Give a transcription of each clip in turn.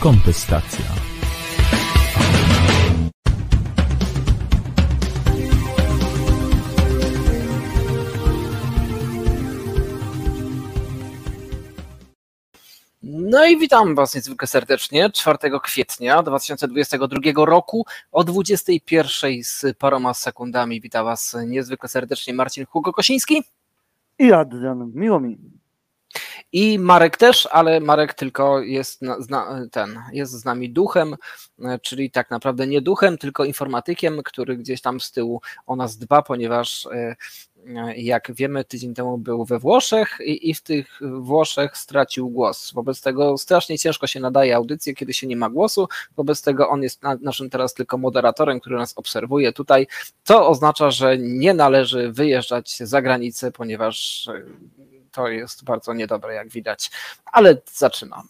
Kontestacja. No i witam Was niezwykle serdecznie 4 kwietnia 2022 roku o 21 z paroma sekundami. Witam Was niezwykle serdecznie Marcin Hugo Kosiński i Adrian, miło mi. I Marek też, ale Marek tylko jest jest z nami duchem, czyli tak naprawdę nie duchem, tylko informatykiem, który gdzieś tam z tyłu o nas dba, ponieważ jak wiemy, tydzień temu był we Włoszech i w tych Włoszech stracił głos. Wobec tego strasznie ciężko się nadaje audycję, kiedy się nie ma głosu. Wobec tego on jest naszym teraz tylko moderatorem, który nas obserwuje tutaj. To oznacza, że nie należy wyjeżdżać za granicę, ponieważ to jest bardzo niedobre, jak widać. Ale zaczynamy.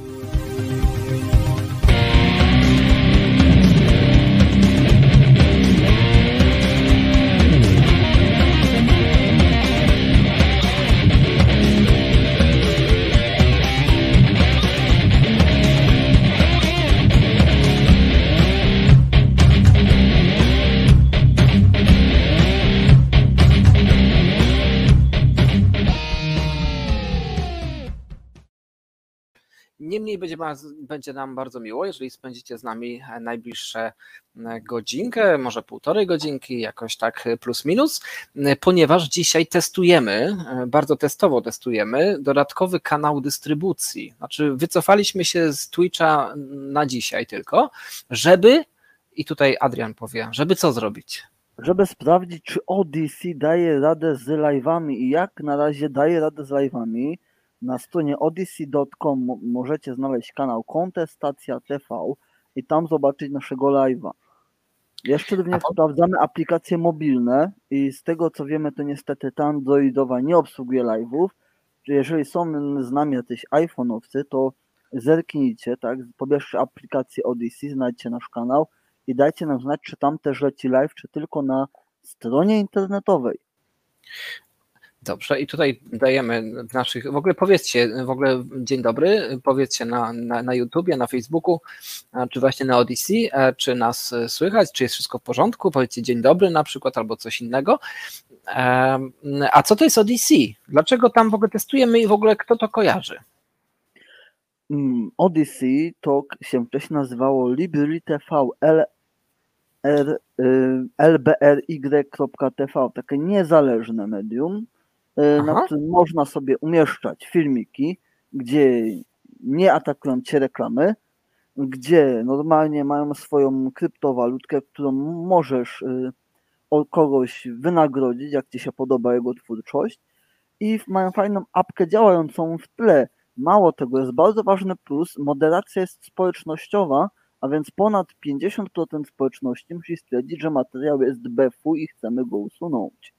Niemniej będzie nam bardzo miło, jeżeli spędzicie z nami najbliższe godzinkę, może półtorej godzinki, jakoś tak plus minus, ponieważ dzisiaj testujemy, bardzo testowo testujemy dodatkowy kanał dystrybucji. Znaczy wycofaliśmy się z Twitcha na dzisiaj tylko, żeby, i tutaj Adrian powie, żeby co zrobić? Żeby sprawdzić, czy Odyssey daje radę z live'ami i jak na razie daje radę z live'ami. Na stronie odyssey.com możecie znaleźć kanał Kontestacja TV i tam zobaczyć naszego live'a. Jeszcze również sprawdzamy aplikacje mobilne i z tego co wiemy, to niestety ta androidowa nie obsługuje live'ów. Jeżeli są z nami jacyś iPhone'owcy, to zerknijcie, tak, pobierzcie aplikację Odyssey, znajdźcie nasz kanał i dajcie nam znać, czy tam też leci live, czy tylko na stronie internetowej. Dobrze, i tutaj dajemy w ogóle powiedzcie, dzień dobry, powiedzcie na YouTubie, na Facebooku, czy właśnie na Odyssey, czy nas słychać, czy jest wszystko w porządku, powiedzcie dzień dobry na przykład, albo coś innego. A co to jest Odyssey? Dlaczego tam w ogóle testujemy i w ogóle kto to kojarzy? Odyssey to się wcześniej nazywało Libry TV, lbry.tv, takie niezależne medium, na którym można sobie umieszczać filmiki, gdzie nie atakują cię reklamy, gdzie normalnie mają swoją kryptowalutkę, którą możesz kogoś wynagrodzić, jak ci się podoba jego twórczość, i mają fajną apkę działającą w tle. Mało tego, jest bardzo ważny plus, moderacja jest społecznościowa, a więc ponad 50% społeczności musi stwierdzić, że materiał jest befu i chcemy go usunąć.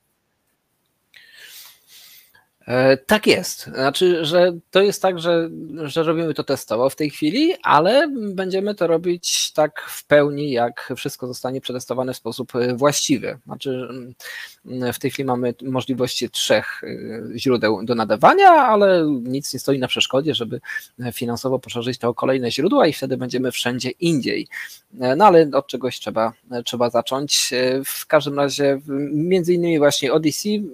Tak jest. Znaczy, że to jest tak, że robimy to testowo w tej chwili, ale będziemy to robić tak w pełni, jak wszystko zostanie przetestowane w sposób właściwy. Znaczy, w tej chwili mamy możliwości 3 źródeł do nadawania, ale nic nie stoi na przeszkodzie, żeby finansowo poszerzyć to o kolejne źródła i wtedy będziemy wszędzie indziej. No ale od czegoś trzeba zacząć. W każdym razie, między innymi właśnie Odyssey,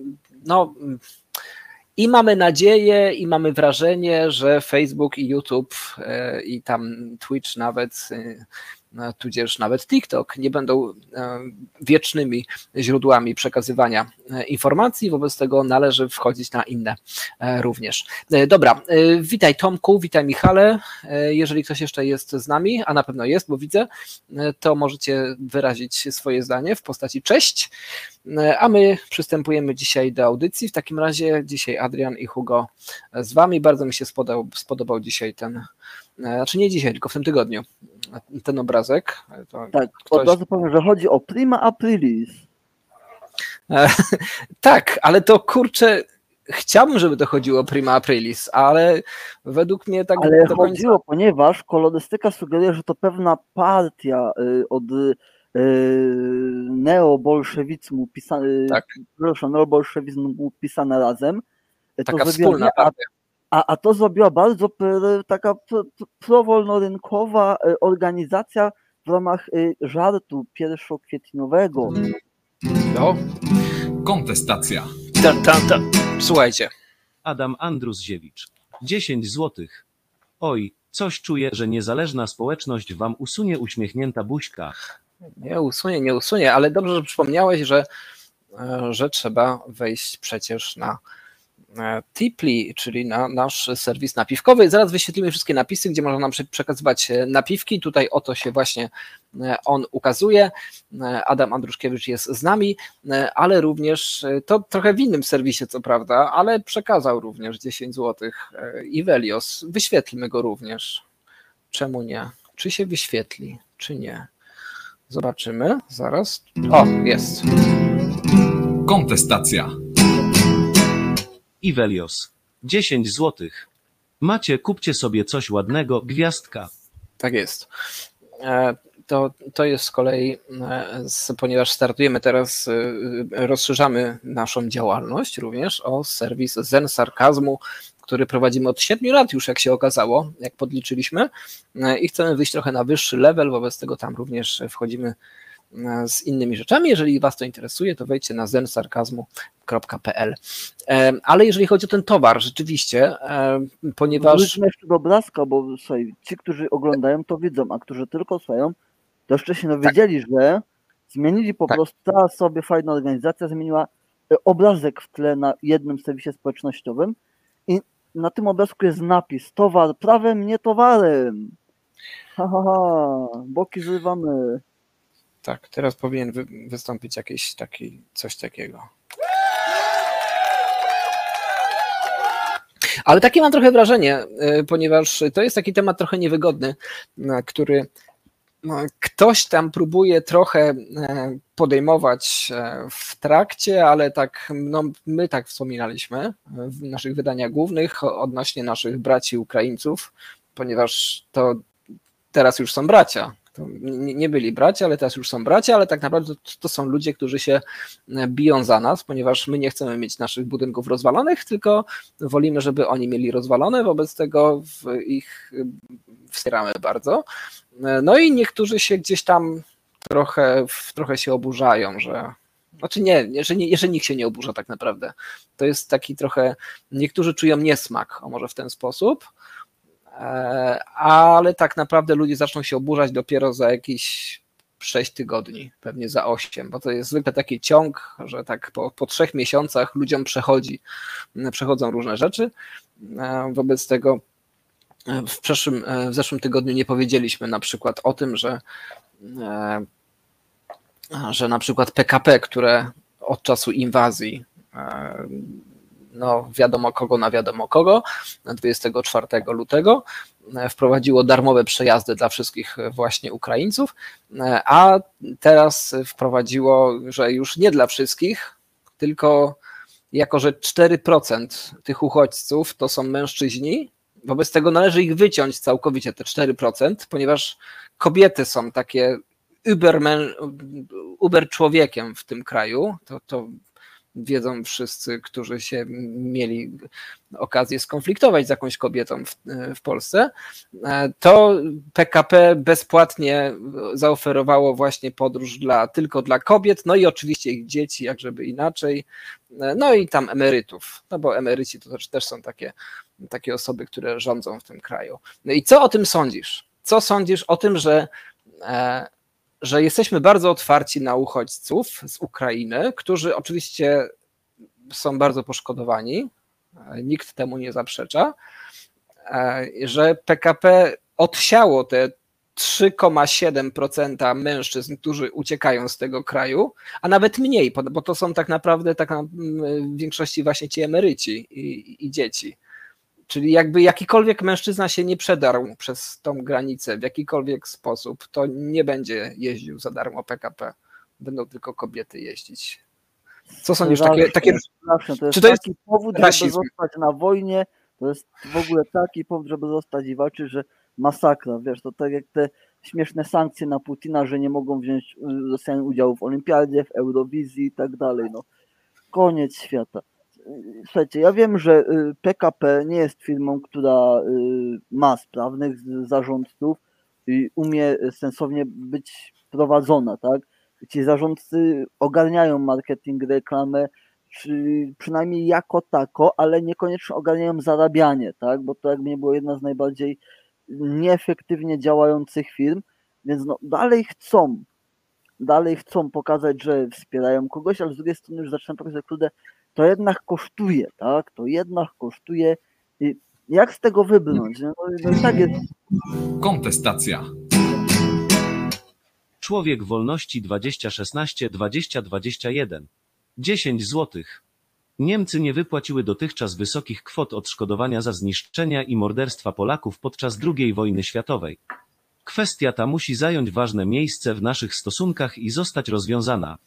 i mamy nadzieję i mamy wrażenie, że Facebook i YouTube i tam Twitch nawet, tudzież nawet TikTok nie będą wiecznymi źródłami przekazywania informacji, wobec tego należy wchodzić na inne również. Dobra, witaj Tomku, witaj Michale, jeżeli ktoś jeszcze jest z nami, a na pewno jest, bo widzę, to możecie wyrazić swoje zdanie w postaci cześć, a my przystępujemy dzisiaj do audycji. W takim razie dzisiaj Adrian i Hugo z wami. Bardzo mi się spodobał dzisiaj znaczy nie dzisiaj, tylko w tym tygodniu ten obrazek. Tak, od razu powiem, że chodzi o Prima Aprilis. Tak, ale to kurczę, chciałbym, żeby to chodziło o Prima Aprilis, ale według mnie tak ale do końca... chodziło, ponieważ kolorystyka sugeruje, że to pewna partia od neobolszewizmu pisana, tak. Neobolszewizmu pisana razem. Taka wspólna partia. A to zrobiła bardzo taka prowolnorynkowa organizacja w ramach żartu pierwszokwietniowego. No, Kontestacja. Słuchajcie. Adam Andrusziewicz. 10 złotych. Oj, coś czuję, że niezależna społeczność wam usunie uśmiechnięta buźka. Nie usunie, ale dobrze, że przypomniałeś, że trzeba wejść przecież na Tipli, czyli na nasz serwis napiwkowy. Zaraz wyświetlimy wszystkie napisy, gdzie można nam przekazywać napiwki. Tutaj oto się właśnie on ukazuje. Adam Andruszkiewicz jest z nami, ale również to trochę w innym serwisie, co prawda, ale przekazał również 10 zł. Ivelios, wyświetlmy go również. Czemu nie? Czy się wyświetli, czy nie? Zobaczymy zaraz. O, jest. Kontestacja. Ivelios. 10 złotych. Macie, kupcie sobie coś ładnego, gwiazdka. Tak jest. To jest z kolei, ponieważ startujemy teraz, rozszerzamy naszą działalność również o serwis Zen Sarkazmu, który prowadzimy od 7 lat już, jak się okazało, jak podliczyliśmy, i chcemy wyjść trochę na wyższy level, wobec tego tam również wchodzimy z innymi rzeczami. Jeżeli Was to interesuje, to wejdźcie na zensarkazmu.pl. Ale jeżeli chodzi o ten towar, rzeczywiście, ponieważ... Wróćmy jeszcze do obrazka, bo słuchaj, ci, którzy oglądają, to widzą, a którzy tylko słuchają, to jeszcze się dowiedzieli, że zmienili po prostu, ta sobie fajna organizacja zmieniła obrazek w tle na jednym serwisie społecznościowym i na tym obrazku jest napis: towar prawem, nie towarem. Boki zrywamy. Tak, teraz powinien wystąpić coś takiego. Ale takie mam trochę wrażenie, ponieważ to jest taki temat trochę niewygodny, który ktoś tam próbuje trochę podejmować w trakcie, ale tak, my tak wspominaliśmy w naszych wydaniach głównych odnośnie naszych braci Ukraińców, ponieważ to teraz już są bracia. Nie byli bracia, ale teraz już są bracia, ale tak naprawdę to są ludzie, którzy się biją za nas, ponieważ my nie chcemy mieć naszych budynków rozwalonych, tylko wolimy, żeby oni mieli rozwalone, wobec tego ich wspieramy bardzo. No i niektórzy się gdzieś tam trochę się oburzają, że... Znaczy że nikt się nie oburza tak naprawdę. To jest taki trochę... Niektórzy czują niesmak, może w ten sposób, ale tak naprawdę ludzie zaczną się oburzać dopiero za jakieś 6 tygodni, pewnie za 8, bo to jest zwykle taki ciąg, że tak po 3 miesiącach ludziom przechodzą różne rzeczy. Wobec tego w zeszłym tygodniu nie powiedzieliśmy na przykład o tym, że na przykład PKP, które od czasu inwazji, wiadomo kogo na wiadomo kogo, 24 lutego wprowadziło darmowe przejazdy dla wszystkich właśnie Ukraińców, a teraz wprowadziło, że już nie dla wszystkich, tylko jako że 4% tych uchodźców to są mężczyźni, wobec tego należy ich wyciąć całkowicie, te 4%, ponieważ kobiety są takie uber człowiekiem w tym kraju, to wiedzą wszyscy, którzy się mieli okazję skonfliktować z jakąś kobietą w Polsce, to PKP bezpłatnie zaoferowało właśnie podróż tylko dla kobiet, no i oczywiście ich dzieci, jak żeby inaczej, no i tam emerytów, no bo emeryci to też są takie osoby, które rządzą w tym kraju. No i co o tym sądzisz? Co sądzisz o tym, że jesteśmy bardzo otwarci na uchodźców z Ukrainy, którzy oczywiście są bardzo poszkodowani, nikt temu nie zaprzecza, że PKP odsiało te 3,7% mężczyzn, którzy uciekają z tego kraju, a nawet mniej, bo to są tak naprawdę w większości właśnie ci emeryci i dzieci. Czyli jakby jakikolwiek mężczyzna się nie przedarł przez tą granicę w jakikolwiek sposób, to nie będzie jeździł za darmo PKP. Będą tylko kobiety jeździć. Co sądzisz? Czy to jest taki powód, żeby zostać na wojnie? To jest w ogóle taki powód, żeby zostać i walczyć, że masakra. Wiesz, to tak jak te śmieszne sankcje na Putina, że nie mogą wziąć Rosjanie udziału w Olimpiadzie, w Eurowizji i tak dalej. No, koniec świata. Słuchajcie, ja wiem, że PKP nie jest firmą, która ma sprawnych zarządców i umie sensownie być prowadzona, tak? Ci zarządcy ogarniają marketing, reklamę, przynajmniej jako tako, ale niekoniecznie ogarniają zarabianie, tak? Bo to jakby nie było jedna z najbardziej nieefektywnie działających firm, więc no, dalej chcą pokazać, że wspierają kogoś, ale z drugiej strony już zaczynają pokazać, że to jednak kosztuje, tak? To jednak kosztuje. I jak z tego wybrnąć? No i tak jest. Kontestacja. Człowiek Wolności 2016-2021. 10 złotych. Niemcy nie wypłaciły dotychczas wysokich kwot odszkodowania za zniszczenia i morderstwa Polaków podczas II wojny światowej. Kwestia ta musi zająć ważne miejsce w naszych stosunkach i zostać rozwiązana.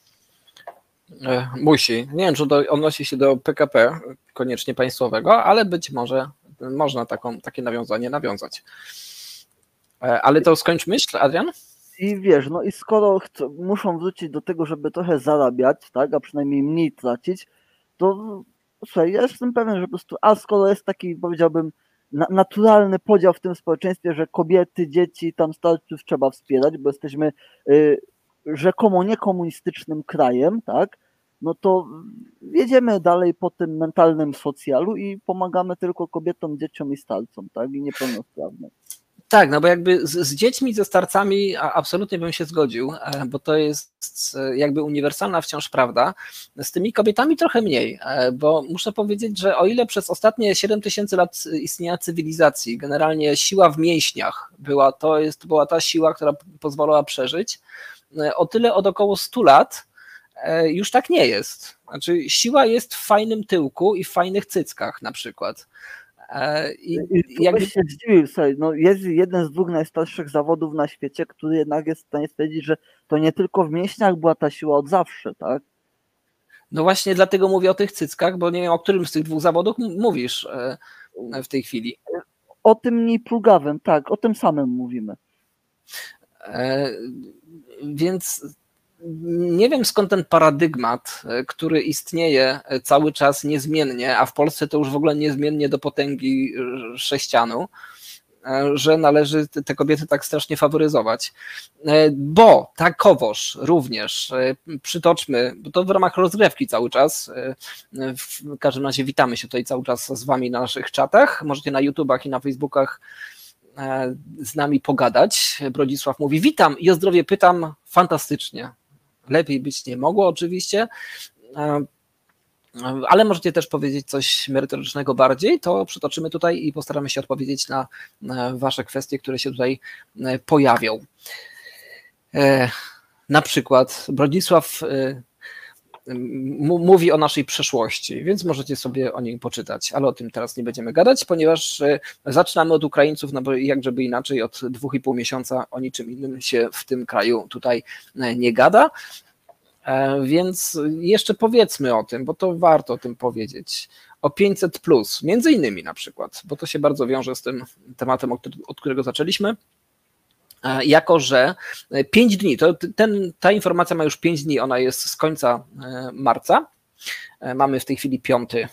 Musi. Nie wiem, czy to odnosi się do PKP, koniecznie państwowego, ale być może można takie nawiązanie nawiązać. Ale to skończ myśl, Adrian? I wiesz, no i skoro muszą wrócić do tego, żeby trochę zarabiać, tak, a przynajmniej mniej tracić, to słuchaj, ja jestem pewien, że po prostu, skoro jest taki, powiedziałbym, naturalny podział w tym społeczeństwie, że kobiety, dzieci, tam starców trzeba wspierać, bo jesteśmy rzekomo niekomunistycznym krajem, tak, no to jedziemy dalej po tym mentalnym socjalu i pomagamy tylko kobietom, dzieciom i starcom, tak, i niepełnosprawnym. Tak, no bo jakby z dziećmi, ze starcami absolutnie bym się zgodził, bo to jest jakby uniwersalna wciąż prawda. Z tymi kobietami trochę mniej, bo muszę powiedzieć, że o ile przez ostatnie 7000 lat istnienia cywilizacji generalnie siła w mięśniach była ta siła, która pozwalała przeżyć, o tyle od około 100 lat już tak nie jest. Znaczy siła jest w fajnym tyłku i w fajnych cyckach na przykład. I jakby się zdziwił, słuchaj, no jest jeden z dwóch najstarszych zawodów na świecie, który jednak jest w stanie stwierdzić, że to nie tylko w mięśniach była ta siła od zawsze, tak? No właśnie dlatego mówię o tych cyckach, bo nie wiem, o którym z tych dwóch zawodów mówisz w tej chwili. O tym mniej plugawym, tak, o tym samym mówimy. Więc nie wiem skąd ten paradygmat, który istnieje cały czas niezmiennie, a w Polsce to już w ogóle niezmiennie do potęgi sześcianu, że należy te kobiety tak strasznie faworyzować. Bo takowoż również, przytoczmy, bo to w ramach rozgrywki cały czas, w każdym razie witamy się tutaj cały czas z wami na naszych czatach, możecie na YouTubach i na Facebookach z nami pogadać. Brodzisław mówi, witam i o zdrowie pytam, fantastycznie. Lepiej być nie mogło oczywiście, ale możecie też powiedzieć coś merytorycznego bardziej, to przytoczymy tutaj i postaramy się odpowiedzieć na wasze kwestie, które się tutaj pojawią. Na przykład Brodzisław mówi o naszej przeszłości, więc możecie sobie o niej poczytać, ale o tym teraz nie będziemy gadać, ponieważ zaczynamy od Ukraińców, no bo jak żeby inaczej od 2,5 miesiąca o niczym innym się w tym kraju tutaj nie gada, więc jeszcze powiedzmy o tym, bo to warto o tym powiedzieć, o 500+, między innymi na przykład, bo to się bardzo wiąże z tym tematem, od którego zaczęliśmy. Jako że 5 dni, ta informacja ma już 5 dni, ona jest z końca marca, mamy w tej chwili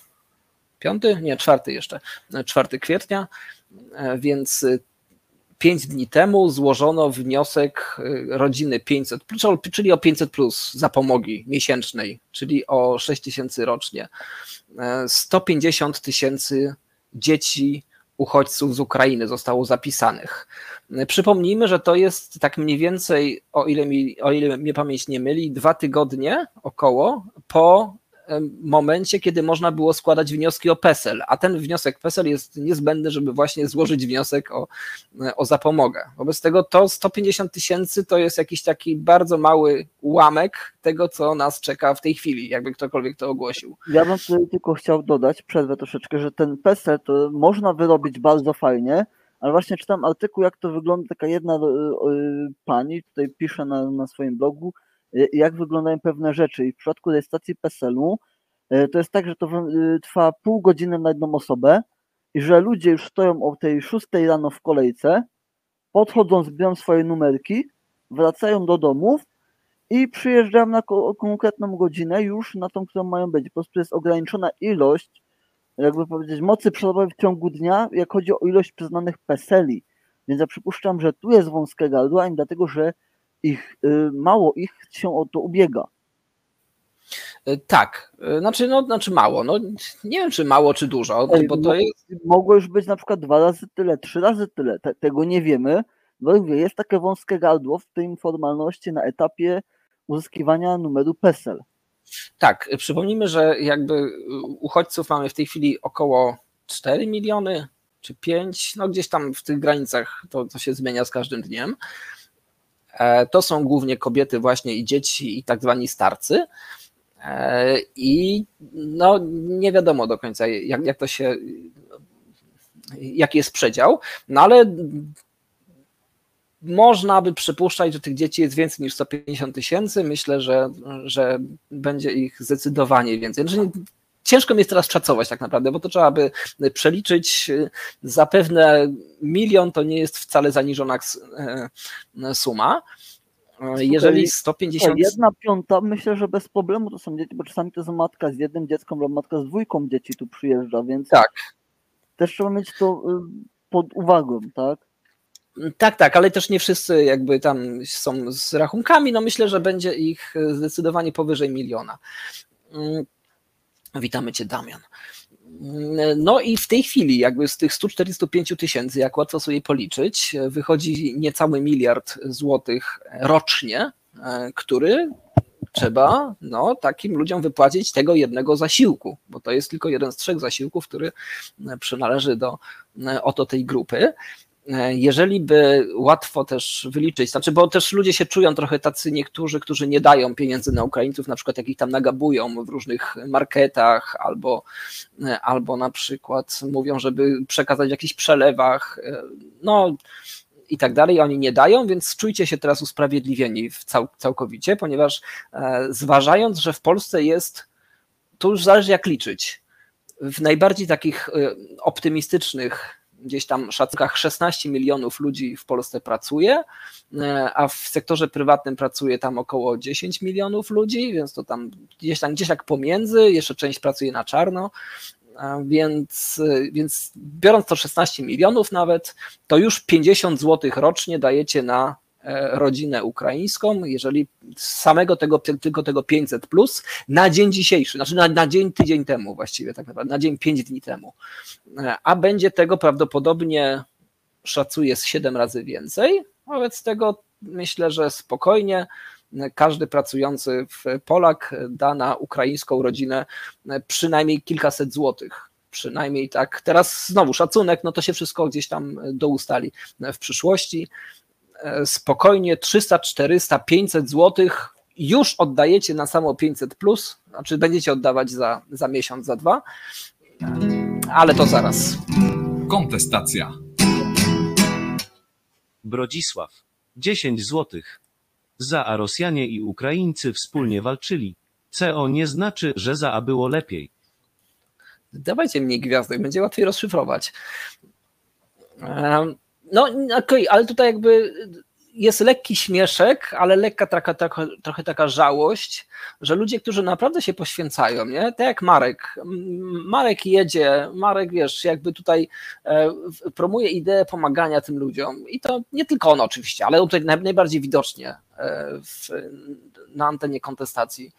4 kwietnia, więc 5 dni temu złożono wniosek rodziny 500+, czyli o 500+ zapomogi miesięcznej, czyli o 6 000 rocznie. 150 000 dzieci uchodźców z Ukrainy zostało zapisanych. Przypomnijmy, że to jest tak mniej więcej, o ile mnie pamięć nie myli, 2 tygodnie około po momencie, kiedy można było składać wnioski o PESEL, a ten wniosek PESEL jest niezbędny, żeby właśnie złożyć wniosek o zapomogę. Wobec tego to 150 000 to jest jakiś taki bardzo mały ułamek tego, co nas czeka w tej chwili, jakby ktokolwiek to ogłosił. Ja bym tutaj tylko chciał dodać, przerwę troszeczkę, że ten PESEL to można wyrobić bardzo fajnie, ale właśnie czytam artykuł, jak to wygląda, taka jedna pani tutaj pisze na swoim blogu, jak wyglądają pewne rzeczy i w przypadku rejestracji PESEL-u to jest tak, że to trwa pół godziny na jedną osobę i że ludzie już stoją o tej 6 rano w kolejce, podchodzą, zbiorą swoje numerki, wracają do domów i przyjeżdżają na konkretną godzinę już na tą, którą mają być. Po prostu jest ograniczona ilość, jakby powiedzieć, mocy przelotowej w ciągu dnia, jak chodzi o ilość przyznanych PESEL-i. Więc ja przypuszczam, że tu jest wąskie gardło, a nie dlatego, że mało ich się o to ubiega. Tak, znaczy mało. No, nie wiem, czy mało, czy dużo, bo to jest... Mogło już być na przykład 2 razy tyle, 3 razy tyle. Tego nie wiemy. Bo jest takie wąskie gardło w tej formalności na etapie uzyskiwania numeru PESEL. Tak, przypomnijmy, że jakby uchodźców mamy w tej chwili około 4 miliony czy 5, no gdzieś tam w tych granicach to się zmienia z każdym dniem. To są głównie kobiety właśnie i dzieci i tak zwani starcy. I no nie wiadomo do końca jak to się, jaki jest przedział, no ale można by przypuszczać, że tych dzieci jest więcej niż 150 000. Myślę, że będzie ich zdecydowanie więcej. Znaczy, ciężko mi jest teraz szacować tak naprawdę, bo to trzeba by przeliczyć. Zapewne 1 milion to nie jest wcale zaniżona suma. Jeżeli 150... 1/5 myślę, że bez problemu to są dzieci, bo czasami to jest matka z jednym dzieckiem lub matka z 2 dzieci tu przyjeżdża, więc tak. Też trzeba mieć to pod uwagą, tak? Tak, ale też nie wszyscy jakby tam są z rachunkami, no myślę, że będzie ich zdecydowanie powyżej 1 miliona. Witamy Cię, Damian. No i w tej chwili jakby z tych 145 000, jak łatwo sobie policzyć, wychodzi niecały 1 miliard złotych rocznie, który trzeba takim ludziom wypłacić tego jednego zasiłku, bo to jest tylko jeden z 3 zasiłków, który przynależy do tej grupy. Jeżeli by łatwo też wyliczyć, znaczy, bo też ludzie się czują trochę tacy niektórzy, którzy nie dają pieniędzy na Ukraińców, na przykład jak ich tam nagabują w różnych marketach albo na przykład mówią, żeby przekazać w jakichś przelewach, i tak dalej, oni nie dają, więc czujcie się teraz usprawiedliwieni całkowicie, ponieważ zważając, że w Polsce jest, to już zależy jak liczyć, w najbardziej takich optymistycznych gdzieś tam szacunkach 16 milionów ludzi w Polsce pracuje, a w sektorze prywatnym pracuje tam około 10 milionów ludzi, więc to tam gdzieś tak pomiędzy, jeszcze część pracuje na czarno, więc biorąc to 16 milionów nawet, to już 50 zł rocznie dajecie na rodzinę ukraińską, jeżeli samego tylko tego 500 plus na dzień dzisiejszy, znaczy na dzień tydzień temu właściwie tak naprawdę, na dzień 5 dni temu, a będzie tego prawdopodobnie, szacuję, z 7 razy więcej, wobec tego myślę, że spokojnie każdy pracujący Polak da na ukraińską rodzinę przynajmniej kilkaset złotych. Przynajmniej tak. Teraz znowu szacunek, no to się wszystko gdzieś tam doustali w przyszłości. Spokojnie 300, 400, 500 złotych już oddajecie na samo 500 plus, znaczy będziecie oddawać za miesiąc, za 2, ale to zaraz. Kontestacja. Brodzisław. 10 złotych. Za a Rosjanie i Ukraińcy wspólnie walczyli. CO nie znaczy, że za a było lepiej. Dawajcie mniej gwiazdek, będzie łatwiej rozszyfrować. No okej, ale tutaj jakby jest lekki śmieszek, ale lekka trochę taka żałość, że ludzie, którzy naprawdę się poświęcają, nie? Tak jak Marek jedzie, wiesz, jakby tutaj promuje ideę pomagania tym ludziom i to nie tylko on oczywiście, ale tutaj najbardziej widocznie na antenie kontestacji.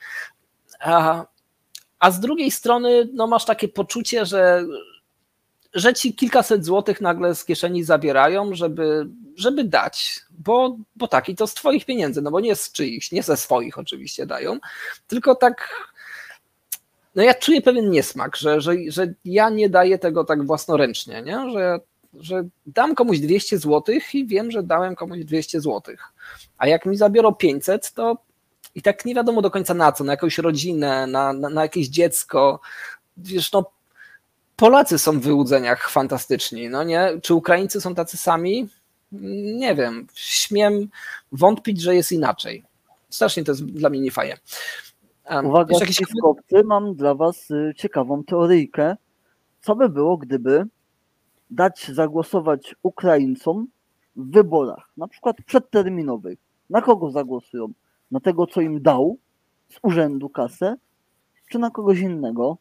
A z drugiej strony masz takie poczucie, że ci kilkaset złotych nagle z kieszeni zabierają, żeby dać, bo tak, i to z twoich pieniędzy, bo nie z czyichś, nie ze swoich oczywiście dają, tylko tak, ja czuję pewien niesmak, że ja nie daję tego tak własnoręcznie, nie? Że dam komuś 200 złotych i wiem, że dałem komuś 200 złotych, a jak mi zabiorą 500, to i tak nie wiadomo do końca na co, na jakąś rodzinę, na jakieś dziecko, wiesz, Polacy są w wyłudzeniach fantastyczni, nie? Czy Ukraińcy są tacy sami? Nie wiem, śmiem wątpić, że jest inaczej. Strasznie to jest dla mnie niefajne. Uwaga, śliwkowcy, mam dla was ciekawą teoryjkę. Co by było, gdyby dać zagłosować Ukraińcom w wyborach, na przykład przedterminowych? Na kogo zagłosują? Na tego, co im dał z urzędu kasę, czy na kogoś innego?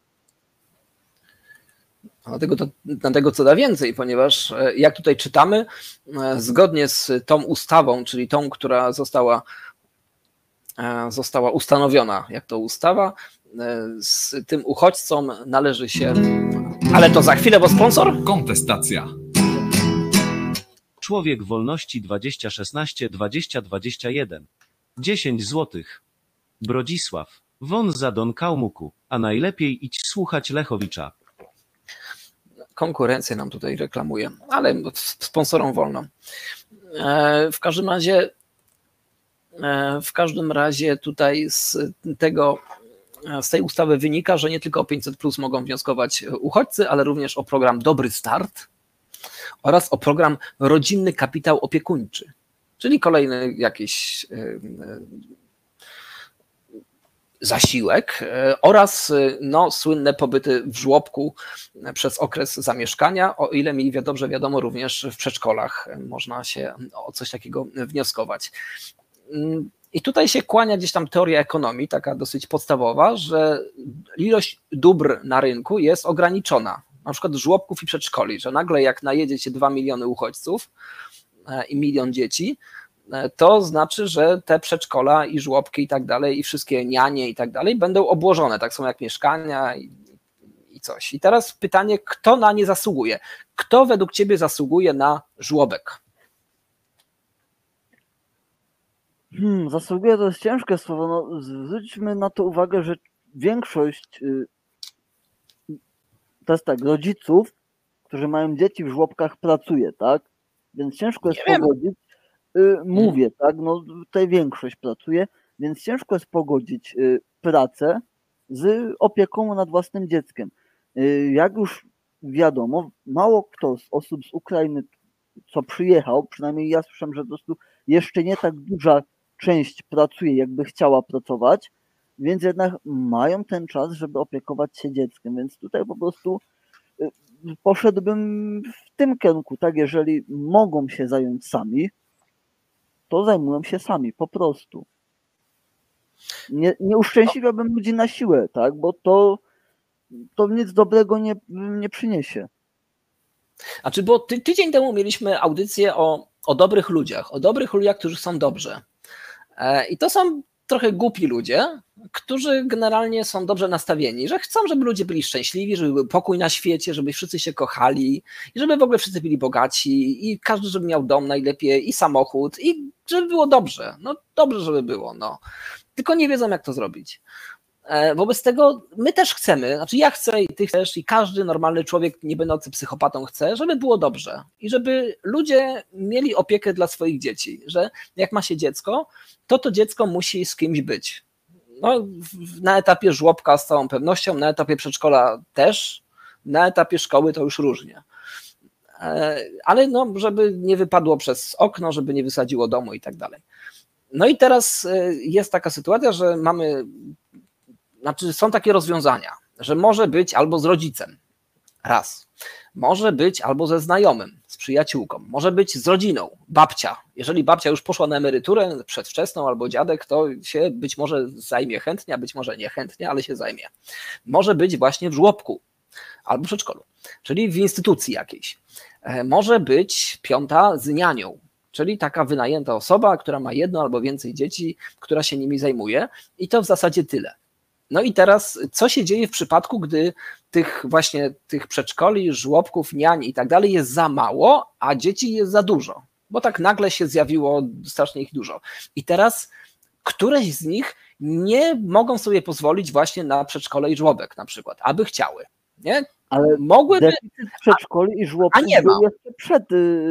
Na tego, co da więcej, ponieważ jak tutaj czytamy, zgodnie z tą ustawą, czyli tą, która została ustanowiona, jak to ustawa, z tym uchodźcom należy się, ale to za chwilę, bo sponsor? Kontestacja. Człowiek Wolności 2016 2021. 10 złotych. Brodzisław. Won za Don Kałmuku. A najlepiej idź słuchać Lechowicza. Konkurencja nam tutaj reklamuje, ale sponsorom wolno. W każdym razie tutaj z tej ustawy wynika, że nie tylko o 500+ mogą wnioskować uchodźcy, ale również o program Dobry Start oraz o program Rodzinny Kapitał Opiekuńczy, czyli kolejny jakiś zasiłek oraz słynne pobyty w żłobku przez okres zamieszkania, o ile mi dobrze wiadomo, również w przedszkolach można się o coś takiego wnioskować. I tutaj się kłania gdzieś tam teoria ekonomii, taka dosyć podstawowa, że ilość dóbr na rynku jest ograniczona, na przykład żłobków i przedszkoli, że nagle jak najedzie się 2 miliony uchodźców i 1 milion dzieci, to znaczy, że te przedszkola i żłobki i tak dalej, i wszystkie nianie i tak dalej będą obłożone, tak samo jak mieszkania i coś. I teraz pytanie, kto na nie zasługuje? Kto według ciebie zasługuje na żłobek? Zasługuje to jest ciężkie słowo. No, zwróćmy na to uwagę, że większość to jest tak, rodziców, którzy mają dzieci w żłobkach, pracuje, tak? Więc ciężko jest pogodzić. Mówię, tak, no tutaj większość pracuje, więc ciężko jest pogodzić pracę z opieką nad własnym dzieckiem. Jak już wiadomo, mało kto z osób z Ukrainy, co przyjechał, przynajmniej ja słyszałem, że po prostu jeszcze nie tak duża część pracuje, jakby chciała pracować, więc jednak mają ten czas, żeby opiekować się dzieckiem, więc tutaj po prostu poszedłbym w tym kierunku, tak, jeżeli mogą się zająć sami, to zajmują się sami, po prostu. Nie uszczęśliwiałbym ludzi na siłę, tak, bo to nic dobrego nie przyniesie. Znaczy, bo tydzień temu mieliśmy audycję o dobrych ludziach, którzy są dobrzy. I to są trochę głupi ludzie, którzy generalnie są dobrze nastawieni, że chcą, żeby ludzie byli szczęśliwi, żeby był pokój na świecie, żeby wszyscy się kochali i żeby w ogóle wszyscy byli bogaci i każdy, żeby miał dom najlepiej i samochód i żeby było dobrze. No dobrze, żeby było, no. Tylko nie wiedzą, jak to zrobić. Wobec tego my też chcemy, znaczy ja chcę i ty chcesz i każdy normalny człowiek nie będący psychopatą chce, żeby było dobrze i żeby ludzie mieli opiekę dla swoich dzieci, że jak ma się dziecko, to dziecko musi z kimś być. No, na etapie żłobka z całą pewnością, na etapie przedszkola też, na etapie szkoły to już różnie. Ale no, żeby nie wypadło przez okno, żeby nie wysadziło domu i tak dalej. No i teraz jest taka sytuacja, że są takie rozwiązania, że może być albo z rodzicem, raz, może być albo ze znajomym, z przyjaciółką, może być z rodziną, babcia. Jeżeli babcia już poszła na emeryturę przedwczesną albo dziadek, to się być może zajmie chętnie, a być może niechętnie, ale się zajmie. Może być właśnie w żłobku albo w przedszkolu, czyli w instytucji jakiejś. Może być piąta z nianią, czyli taka wynajęta osoba, która ma 1 albo więcej dzieci, która się nimi zajmuje i to w zasadzie tyle. No i teraz, co się dzieje w przypadku, gdy tych przedszkoli, żłobków, niań i tak dalej jest za mało, a dzieci jest za dużo, bo tak nagle się zjawiło strasznie ich dużo. I teraz któreś z nich nie mogą sobie pozwolić właśnie na przedszkole i żłobek na przykład, aby chciały, nie? Ale mogłyby... deficyt przedszkoli i żłobków był jeszcze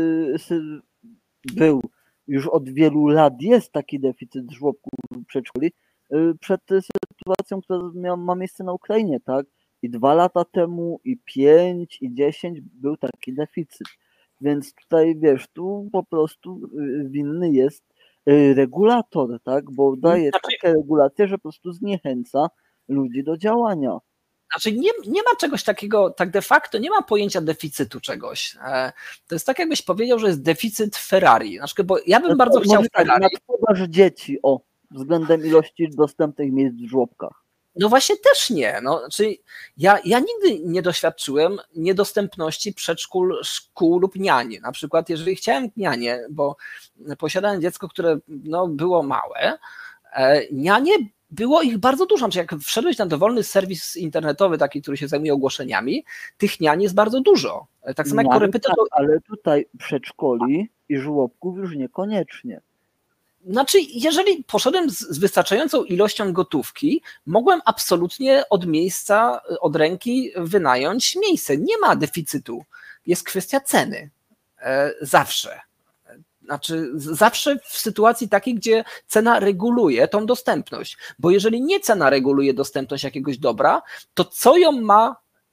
był już od wielu lat, jest taki deficyt żłobków i przedszkoli, przed sytuacją, która ma miejsce na Ukrainie, tak? I 2 lata temu, i 5, i 10 był taki deficyt. Więc tutaj, wiesz, tu po prostu winny jest regulator, tak? Bo daje takie regulacje, że po prostu zniechęca ludzi do działania. Znaczy nie ma czegoś takiego, tak de facto nie ma pojęcia deficytu czegoś. To jest tak, jakbyś powiedział, że jest deficyt Ferrari. Znaczy, bo ja bym bardzo chciał tak, Ferrari. nadpodaż dzieci, względem ilości dostępnych miejsc w żłobkach. No właśnie też nie. No, czyli ja nigdy nie doświadczyłem niedostępności przedszkól, szkół lub niani. Na przykład jeżeli chciałem nianie, bo posiadałem dziecko, które no, było małe, nianie było ich bardzo dużo. Znaczy jak wszedłeś na dowolny serwis internetowy, taki, który się zajmuje ogłoszeniami, tych niani jest bardzo dużo. Tak samo jak korepetytor. Tak, ale tutaj przedszkoli i żłobków już niekoniecznie. Znaczy, jeżeli poszedłem z wystarczającą ilością gotówki, mogłem absolutnie od miejsca, od ręki wynająć miejsce. Nie ma deficytu. Jest kwestia ceny. Zawsze. Znaczy, zawsze w sytuacji takiej, gdzie cena reguluje tą dostępność. Bo jeżeli nie cena reguluje dostępność jakiegoś dobra, to co ją ma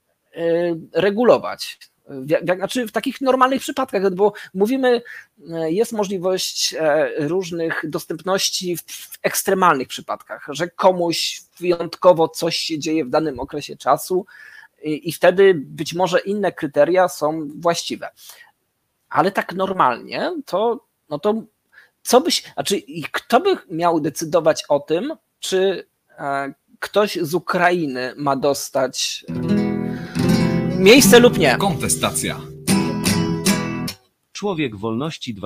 regulować? Znaczy w takich normalnych przypadkach, bo mówimy, jest możliwość różnych dostępności w ekstremalnych przypadkach, że komuś wyjątkowo coś się dzieje w danym okresie czasu i wtedy być może inne kryteria są właściwe. Ale tak normalnie, no to co znaczy kto by miał decydować o tym, czy ktoś z Ukrainy ma dostać miejsce lub nie? Kontestacja. Człowiek Wolności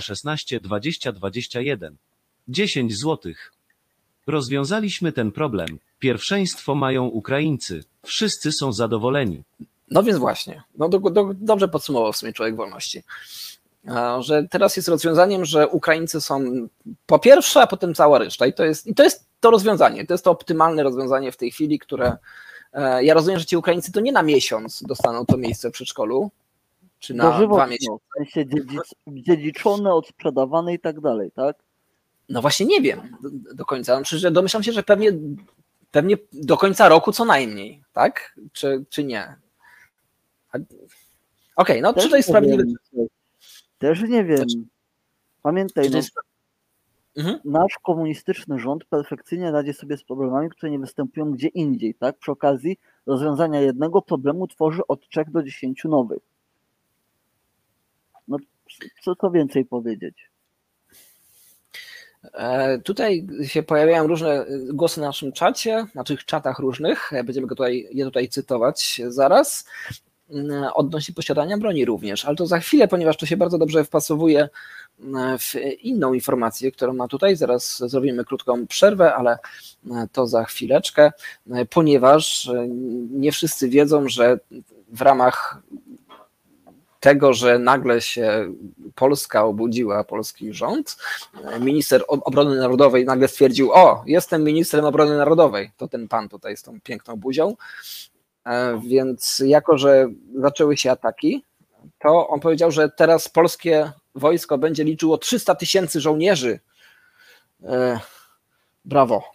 2016-2021. 10 złotych. Rozwiązaliśmy ten problem. Pierwszeństwo mają Ukraińcy. Wszyscy są zadowoleni. No więc właśnie, no dobrze podsumował w sumie Człowiek Wolności, że teraz jest rozwiązaniem, że Ukraińcy są po pierwsze, a potem cała reszta i to jest to rozwiązanie, to jest to optymalne rozwiązanie w tej chwili, które ja rozumiem, że ci Ukraińcy to nie na miesiąc dostaną to miejsce w przedszkolu, czy na 2 miesiące. W sensie dziedziczone, odsprzedawane i tak dalej, tak? No właśnie nie wiem do końca, znaczy, że domyślam się, że pewnie do końca roku co najmniej, tak? Czy nie? Okej, no czy to jest sprawiedliwe? Też nie wiem. Pamiętaj, no, Mhm. nasz komunistyczny rząd perfekcyjnie radzi sobie z problemami, które nie występują gdzie indziej, tak? Przy okazji rozwiązania jednego problemu tworzy od 3 do 10 nowych. No, co więcej powiedzieć? Tutaj się pojawiają różne głosy na naszym czacie, na tych czatach różnych, będziemy je tutaj cytować zaraz, odnośnie posiadania broni również, ale to za chwilę, ponieważ to się bardzo dobrze wpasowuje w inną informację, którą ma tutaj, zaraz zrobimy krótką przerwę, ale to za chwileczkę, ponieważ nie wszyscy wiedzą, że w ramach tego, że nagle się Polska obudziła, polski rząd, minister obrony narodowej nagle stwierdził: o, jestem ministrem obrony narodowej, to ten pan tutaj z tą piękną buzią, więc jako, że zaczęły się ataki, to on powiedział, że teraz polskie wojsko będzie liczyło 300 000 żołnierzy. Brawo.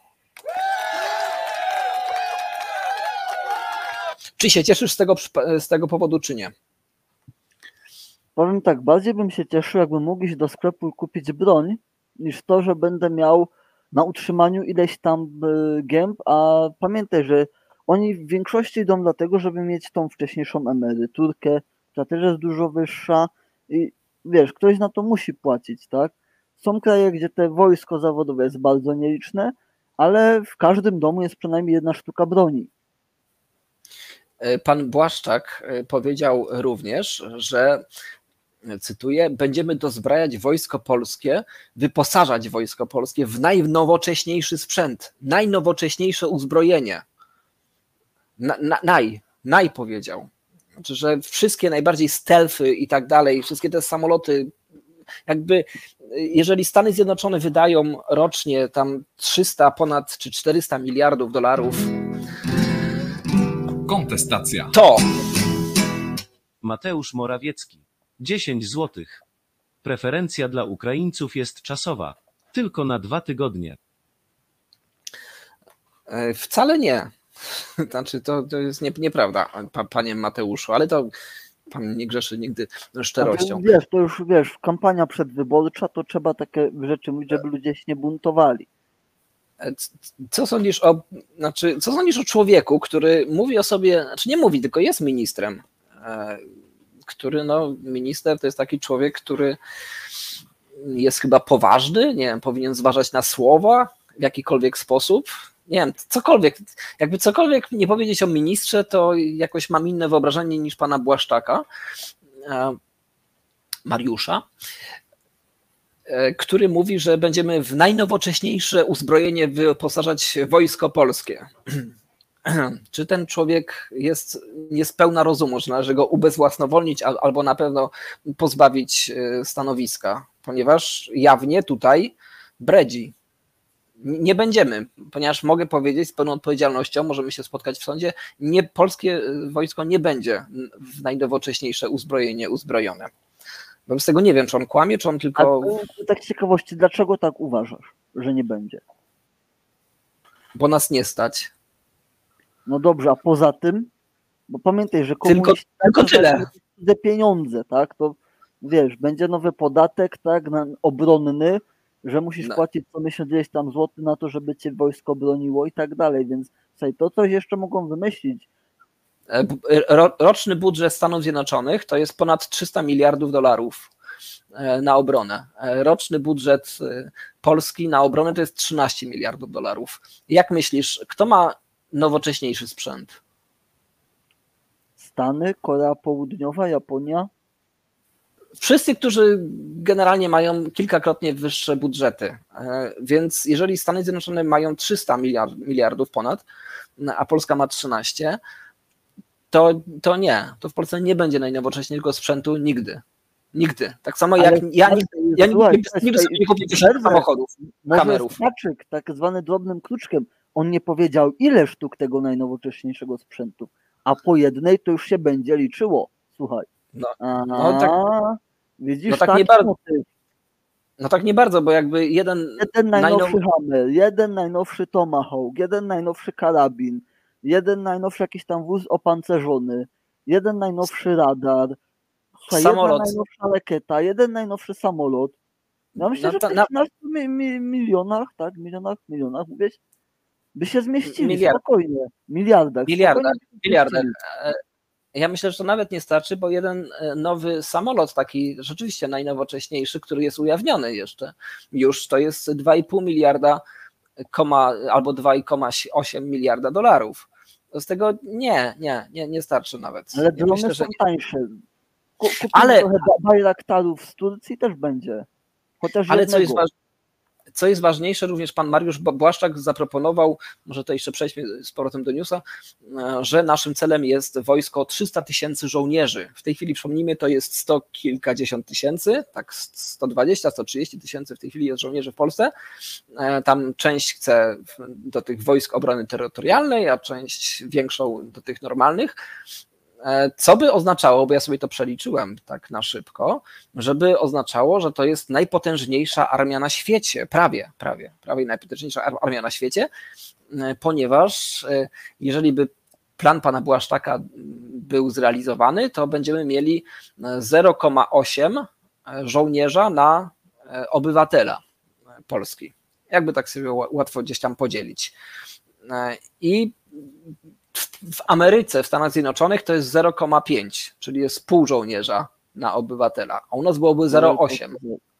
Czy się cieszysz z tego powodu, czy nie? Powiem tak, bardziej bym się cieszył, jakbym mógł iść do sklepu i kupić broń, niż to, że będę miał na utrzymaniu ileś tam gęb, a pamiętaj, że oni w większości idą dlatego, żeby mieć tą wcześniejszą emeryturkę, która też jest dużo wyższa i wiesz, ktoś na to musi płacić, tak? Są kraje, gdzie te wojsko zawodowe jest bardzo nieliczne, ale w każdym domu jest przynajmniej 1 sztuka broni. Pan Błaszczak powiedział również, że, cytuję, będziemy dozbrajać wojsko polskie, wyposażać wojsko polskie w najnowocześniejszy sprzęt, najnowocześniejsze uzbrojenie. Naj powiedział. Znaczy, że wszystkie najbardziej stealthy i tak dalej, wszystkie te samoloty, jakby jeżeli Stany Zjednoczone wydają rocznie tam 300 ponad czy 400 miliardów dolarów, Kontestacja. to Mateusz Morawiecki. 10 złotych. Preferencja dla Ukraińców jest czasowa. Tylko na 2 tygodnie. wcale nie. Znaczy, to jest nieprawda, panie Mateuszu, ale to pan nie grzeszy nigdy szczerością. Wiesz, to już wiesz, kampania przedwyborcza, to trzeba takie rzeczy mówić, żeby ludzie się nie buntowali. Co sądzisz o człowieku, który mówi o sobie, znaczy nie mówi, tylko jest ministrem, który, no, minister to jest taki człowiek, który jest chyba poważny, nie wiem, powinien zważać na słowa, w jakikolwiek sposób. Nie wiem, cokolwiek nie powiedzieć o ministrze, to jakoś mam inne wyobrażenie niż pana Błaszczaka, Mariusza, który mówi, że będziemy w najnowocześniejsze uzbrojenie wyposażać wojsko polskie. Czy ten człowiek jest pełna rozumu, że należy go ubezwłasnowolnić albo na pewno pozbawić stanowiska, ponieważ jawnie tutaj bredzi. Nie będziemy, ponieważ mogę powiedzieć z pełną odpowiedzialnością, możemy się spotkać w sądzie, polskie wojsko nie będzie w najnowocześniejsze uzbrojenie uzbrojone. Wobec tego nie wiem, czy on kłamie, czy on tylko... A tak z ciekawości, dlaczego tak uważasz, że nie będzie? Bo nas nie stać. No dobrze, a poza tym, bo pamiętaj, że Tylko tyle. Te pieniądze, tak, to wiesz, będzie nowy podatek, tak, obronny, że musisz płacić co miesiąc gdzieś tam złoty na to, żeby cię wojsko broniło i tak dalej, więc słuchaj, to coś jeszcze mogą wymyślić. Roczny budżet Stanów Zjednoczonych to jest ponad 300 miliardów dolarów na obronę. Roczny budżet Polski na obronę to jest 13 miliardów dolarów. Jak myślisz, kto ma nowocześniejszy sprzęt? Stany, Korea Południowa, Japonia? Wszyscy, którzy generalnie mają kilkakrotnie wyższe budżety. Więc jeżeli Stany Zjednoczone mają 300 miliardów ponad, a Polska ma 13, to nie. To w Polsce nie będzie najnowocześniejszego sprzętu nigdy. Nigdy. Tak samo jak ja nigdy sobie nie kupię samochodów, kamerów. Staczyk, tak zwany drobnym kluczkiem, on nie powiedział, ile sztuk tego najnowocześniejszego sprzętu, a po jednej to już się będzie liczyło. Słuchaj. Widzisz, tak nie bardzo. No tak nie bardzo, bo jakby jeden najnowszy Hammer, jeden najnowszy Tomahawk, jeden najnowszy karabin, jeden najnowszy jakiś tam wóz opancerzony, jeden najnowszy radar, samolot. Jedna najnowsza rakieta, jeden najnowszy samolot. Ja myślę, że w 15 milionach, mówisz, by się zmieścili spokojnie. Miliardach. Ja myślę, że to nawet nie starczy, bo jeden nowy samolot, taki rzeczywiście najnowocześniejszy, który jest ujawniony jeszcze, już to jest 2,5 miliarda albo 2,8 miliarda dolarów. Z tego nie starczy nawet. Ale drony są tańsze. Ale trochę Bayraktarów z Turcji też będzie. Chociaż ale co jest ważniejsze, również pan Mariusz Błaszczak zaproponował, może to jeszcze przejdźmy z powrotem do newsa, że naszym celem jest wojsko 300 000 żołnierzy. W tej chwili, przypomnijmy, to jest 100 kilkadziesiąt tysięcy, tak 120, 130 tysięcy w tej chwili jest żołnierzy w Polsce. Tam część chce do tych wojsk obrony terytorialnej, a część większą do tych normalnych. Co by oznaczało, bo ja sobie to przeliczyłem tak na szybko, żeby oznaczało, że to jest najpotężniejsza armia na świecie, prawie najpotężniejsza armia na świecie, ponieważ jeżeli by plan pana Błaszczaka był zrealizowany, to będziemy mieli 0,8 żołnierza na obywatela Polski. Jakby tak sobie łatwo gdzieś tam podzielić. I w Ameryce, w Stanach Zjednoczonych to jest 0,5, czyli jest pół żołnierza na obywatela, a u nas byłoby 0,8.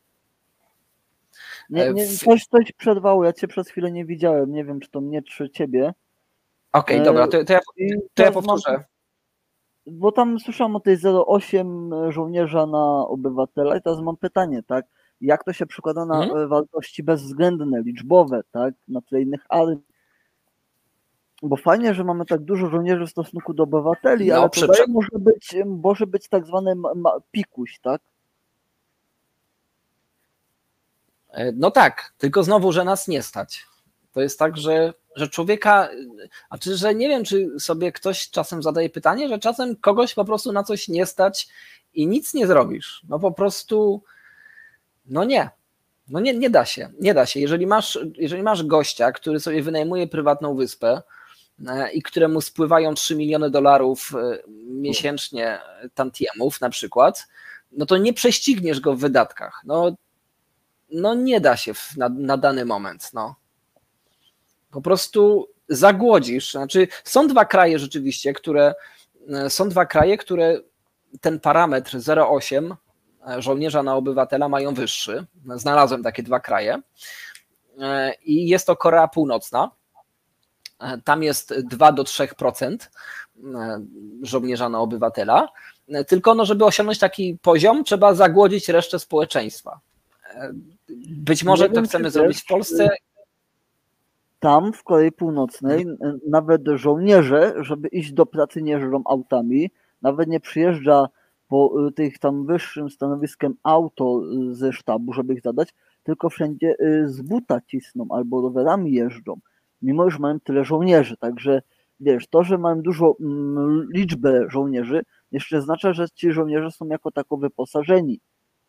Coś przerwało, ja cię przez chwilę nie widziałem, nie wiem czy to mnie czy ciebie. Okej, dobra, to ja powtórzę. Bo tam słyszałem o tej 0,8 żołnierza na obywatela i teraz mam pytanie, tak? Jak to się przekłada na wartości bezwzględne, liczbowe, tak? Na tle innych armii? Bo fajnie, że mamy tak dużo żołnierzy w stosunku do obywateli, ale to może być tak zwany pikuś, tak? No tak, tylko znowu, że nas nie stać. To jest tak, że człowieka, że nie wiem, czy sobie ktoś czasem zadaje pytanie, że czasem kogoś po prostu na coś nie stać i nic nie zrobisz. No po prostu, nie da się. Jeżeli masz gościa, który sobie wynajmuje prywatną wyspę, i któremu spływają 3 miliony dolarów miesięcznie tantiemów na przykład, no to nie prześcigniesz go w wydatkach. No nie da się na dany moment. No. Po prostu zagłodzisz. Znaczy, są dwa kraje rzeczywiście, które ten parametr 0,8 żołnierza na obywatela mają wyższy. Znalazłem takie dwa kraje. i jest to Korea Północna. Tam jest 2-3% żołnierza na obywatela, tylko no, żeby osiągnąć taki poziom, trzeba zagłodzić resztę społeczeństwa. Być może to chcemy zrobić w Polsce. Tam w Korei Północnej nawet żołnierze, żeby iść do pracy, nie jeżdżą autami, nawet nie przyjeżdża po tych tam wyższym stanowiskiem auto ze sztabu, żeby ich zadać, tylko wszędzie z buta cisną albo rowerami jeżdżą, mimo że mają tyle żołnierzy. Także wiesz, to, że mają dużą liczbę żołnierzy, jeszcze oznacza, że ci żołnierze są jako tako wyposażeni.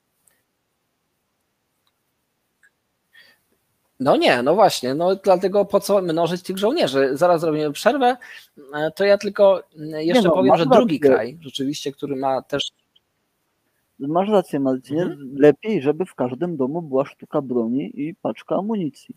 No nie, no właśnie, no dlatego po co mnożyć tych żołnierzy? Zaraz zrobimy przerwę, to ja tylko jeszcze powiem, że drugi kraj rzeczywiście, który ma też... Masz rację, Marcinie, lepiej, żeby w każdym domu była sztuka broni i paczka amunicji.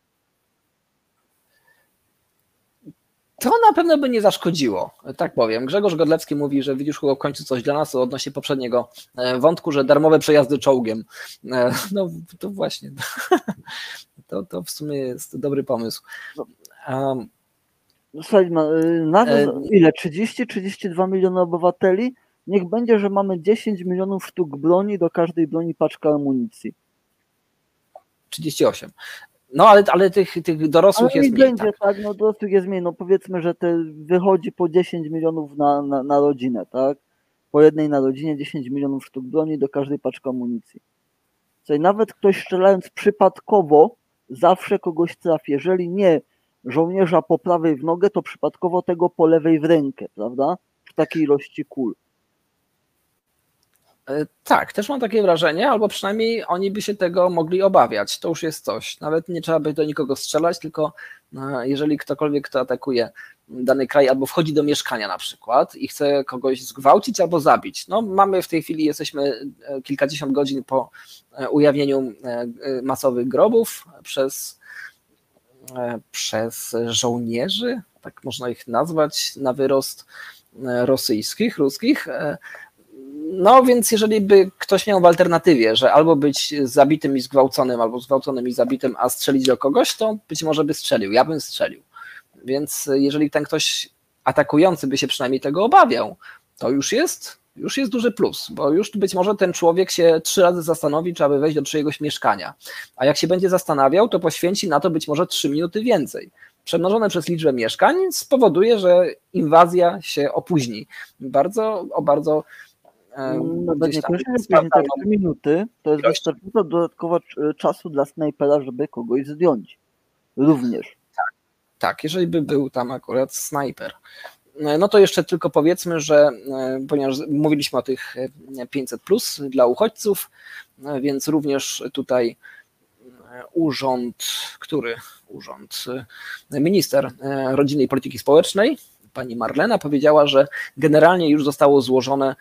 To na pewno by nie zaszkodziło, tak powiem. Grzegorz Godlewski mówi, że widzisz w końcu coś dla nas odnośnie poprzedniego wątku, że darmowe przejazdy czołgiem. No to właśnie, to w sumie jest dobry pomysł. Słuchaj, nawet ile? 30-32 miliony obywateli? Niech będzie, że mamy 10 milionów sztuk broni, do każdej broni paczka amunicji. 38. No ale tych dorosłych jest mniej. Będzie tak, no dorosłych jest mniej. No powiedzmy, że wychodzi po 10 milionów na rodzinę, tak? Po jednej narodzinie 10 milionów sztuk broni, do każdej paczka amunicji. Czyli nawet ktoś strzelając przypadkowo zawsze kogoś trafi. Jeżeli nie żołnierza po prawej w nogę, to przypadkowo tego po lewej w rękę, prawda? W takiej ilości kul. Tak, też mam takie wrażenie, albo przynajmniej oni by się tego mogli obawiać. To już jest coś. Nawet nie trzeba by do nikogo strzelać, tylko jeżeli ktokolwiek, kto atakuje dany kraj albo wchodzi do mieszkania na przykład i chce kogoś zgwałcić albo zabić. No mamy w tej chwili, jesteśmy kilkadziesiąt godzin po ujawnieniu masowych grobów przez żołnierzy, tak można ich nazwać, na wyrost ruskich. No więc jeżeli by ktoś miał w alternatywie, że albo być zabitym i zgwałconym, albo zgwałconym i zabitym, a strzelić do kogoś, to być może by strzelił. Ja bym strzelił. Więc jeżeli ten ktoś atakujący by się przynajmniej tego obawiał, to już jest duży plus, bo już być może ten człowiek się 3 razy zastanowi, czy aby wejść do czyjegoś mieszkania. A jak się będzie zastanawiał, to poświęci na to być może 3 minuty więcej. Przemnożone przez liczbę mieszkań spowoduje, że inwazja się opóźni. Bardzo Nawet niekoniecznie 3 minuty, to jest wystarczająco dodatkowo czasu dla snajpera, żeby kogoś zdjąć. Również. Tak, jeżeli by był tam akurat snajper. No to jeszcze tylko powiedzmy, że ponieważ mówiliśmy o tych 500+ dla uchodźców, więc również tutaj minister rodziny i polityki społecznej, pani Marlena, powiedziała, że generalnie już zostało złożone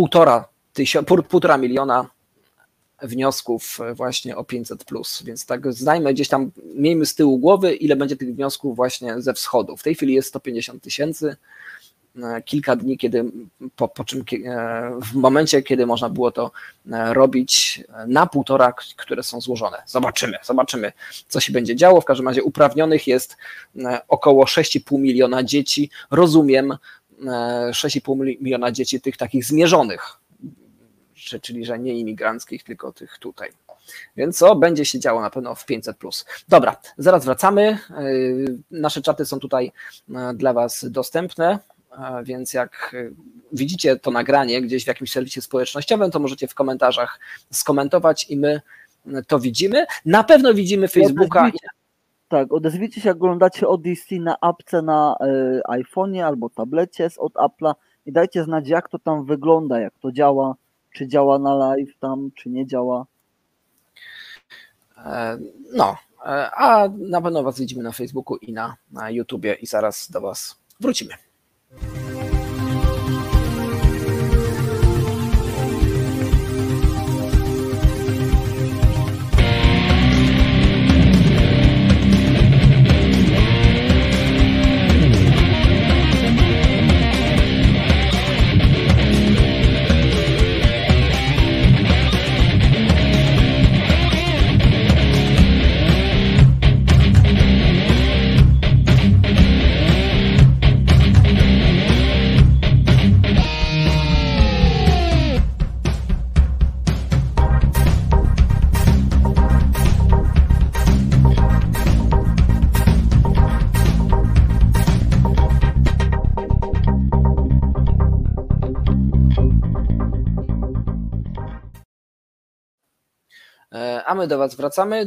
1,5 miliona wniosków właśnie o 500+, więc tak znajmy gdzieś tam, miejmy z tyłu głowy, ile będzie tych wniosków właśnie ze wschodu. W tej chwili jest 150 000, kilka dni, po czym w momencie, kiedy można było to robić na 1,5, które są złożone. Zobaczymy, co się będzie działo. W każdym razie uprawnionych jest około 6,5 miliona dzieci. Rozumiem, 6,5 miliona dzieci tych takich zmierzonych, czyli że nie imigranckich, tylko tych tutaj. Więc co będzie się działo na pewno w 500+. Dobra, zaraz wracamy. Nasze czaty są tutaj dla Was dostępne, więc jak widzicie to nagranie gdzieś w jakimś serwisie społecznościowym, to możecie w komentarzach skomentować i my to widzimy. Na pewno widzimy Facebooka. Tak, odezwijcie się, jak oglądacie Odyssey na apce na iPhone'ie albo tablecie od Apple'a i dajcie znać, jak to tam wygląda, jak to działa, czy działa na live tam, czy nie działa. No, a na pewno Was widzimy na Facebooku i na YouTubie i zaraz do Was wrócimy. A my do Was wracamy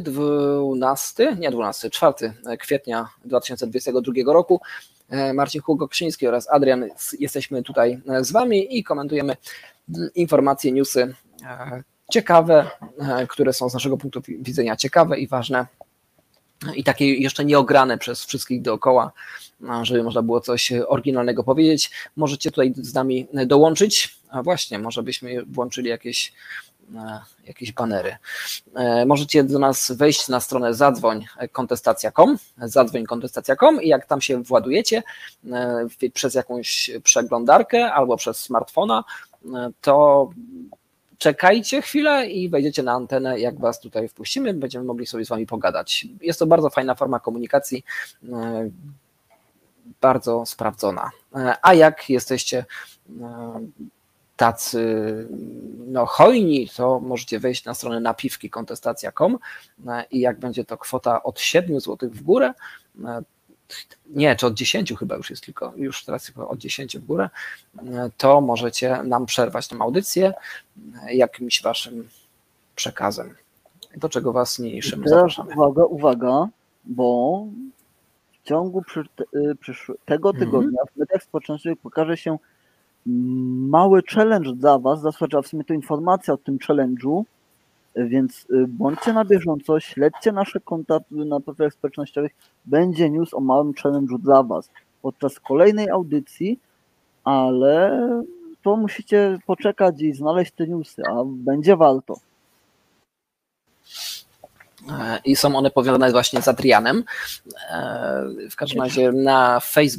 4 kwietnia 2022 roku. Marcin Hugo-Ksiński oraz Adrian jesteśmy tutaj z Wami i komentujemy informacje, newsy ciekawe, które są z naszego punktu widzenia ciekawe i ważne i takie jeszcze nieograne przez wszystkich dookoła, żeby można było coś oryginalnego powiedzieć. Możecie tutaj z nami dołączyć, a właśnie, może byśmy włączyli jakieś banery. Możecie do nas wejść na stronę zadzwoń.kontestacja.com i jak tam się władujecie przez jakąś przeglądarkę albo przez smartfona, to czekajcie chwilę i wejdziecie na antenę, jak Was tutaj wpuścimy, będziemy mogli sobie z Wami pogadać. Jest to bardzo fajna forma komunikacji, bardzo sprawdzona. A jak jesteście tacy hojni, to możecie wejść na stronę napiwki.kontestacja.com i jak będzie to kwota od 7 zł w górę, nie, czy od 10 chyba już jest tylko, już teraz chyba od 10 w górę, to możecie nam przerwać tę audycję jakimś Waszym przekazem, do czego Was niniejszym zapraszamy. Uwaga, bo w ciągu tego tygodnia w mediach społecznościowych pokaże się mały challenge dla Was, a w sumie to informacja o tym challenge'u, więc bądźcie na bieżąco, śledźcie nasze konta na profilach społecznościowych, będzie news o małym challenge'u dla Was podczas kolejnej audycji, ale to musicie poczekać i znaleźć te newsy, a będzie warto. I są one powiązane właśnie z Adrianem. W każdym razie na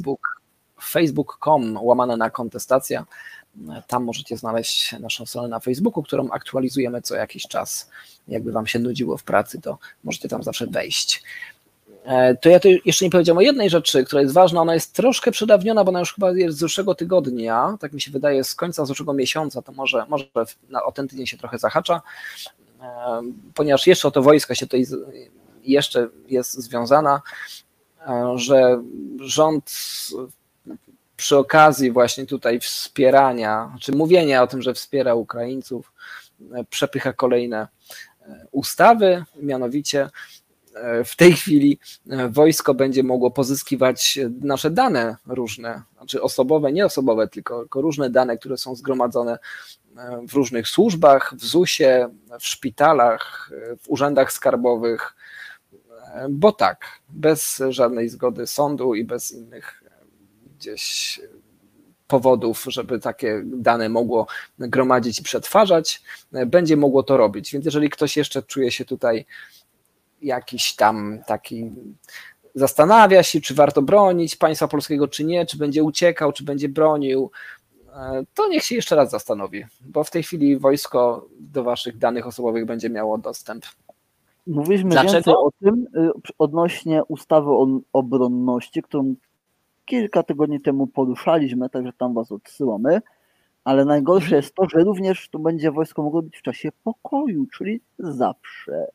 facebook.com/kontestacja. Tam możecie znaleźć naszą stronę na Facebooku, którą aktualizujemy co jakiś czas. Jakby Wam się nudziło w pracy, to możecie tam zawsze wejść. To ja tu jeszcze nie powiedziałem o jednej rzeczy, która jest ważna. Ona jest troszkę przedawniona, bo ona już chyba jest z zeszłego tygodnia, tak mi się wydaje, z końca zeszłego miesiąca, to może o ten tydzień się trochę zahacza, ponieważ jeszcze o to wojsko się tutaj jeszcze jest związana, że rząd przy okazji właśnie tutaj wspierania, czy mówienia o tym, że wspiera Ukraińców, przepycha kolejne ustawy, mianowicie w tej chwili wojsko będzie mogło pozyskiwać nasze dane różne, znaczy osobowe, nie osobowe, tylko różne dane, które są zgromadzone w różnych służbach, w ZUS-ie, w szpitalach, w urzędach skarbowych, bo tak, bez żadnej zgody sądu i bez innych gdzieś powodów, żeby takie dane mogło gromadzić i przetwarzać, będzie mogło to robić. Więc jeżeli ktoś jeszcze czuje się tutaj jakiś tam taki, zastanawia się, czy warto bronić państwa polskiego, czy nie, czy będzie uciekał, czy będzie bronił, to niech się jeszcze raz zastanowi, bo w tej chwili wojsko do Waszych danych osobowych będzie miało dostęp. Mówiliśmy więcej o tym odnośnie ustawy o obronności, którą kilka tygodni temu poruszaliśmy, także tam Was odsyłamy, ale najgorsze jest to, że również to będzie wojsko mogło być w czasie pokoju, czyli zawsze.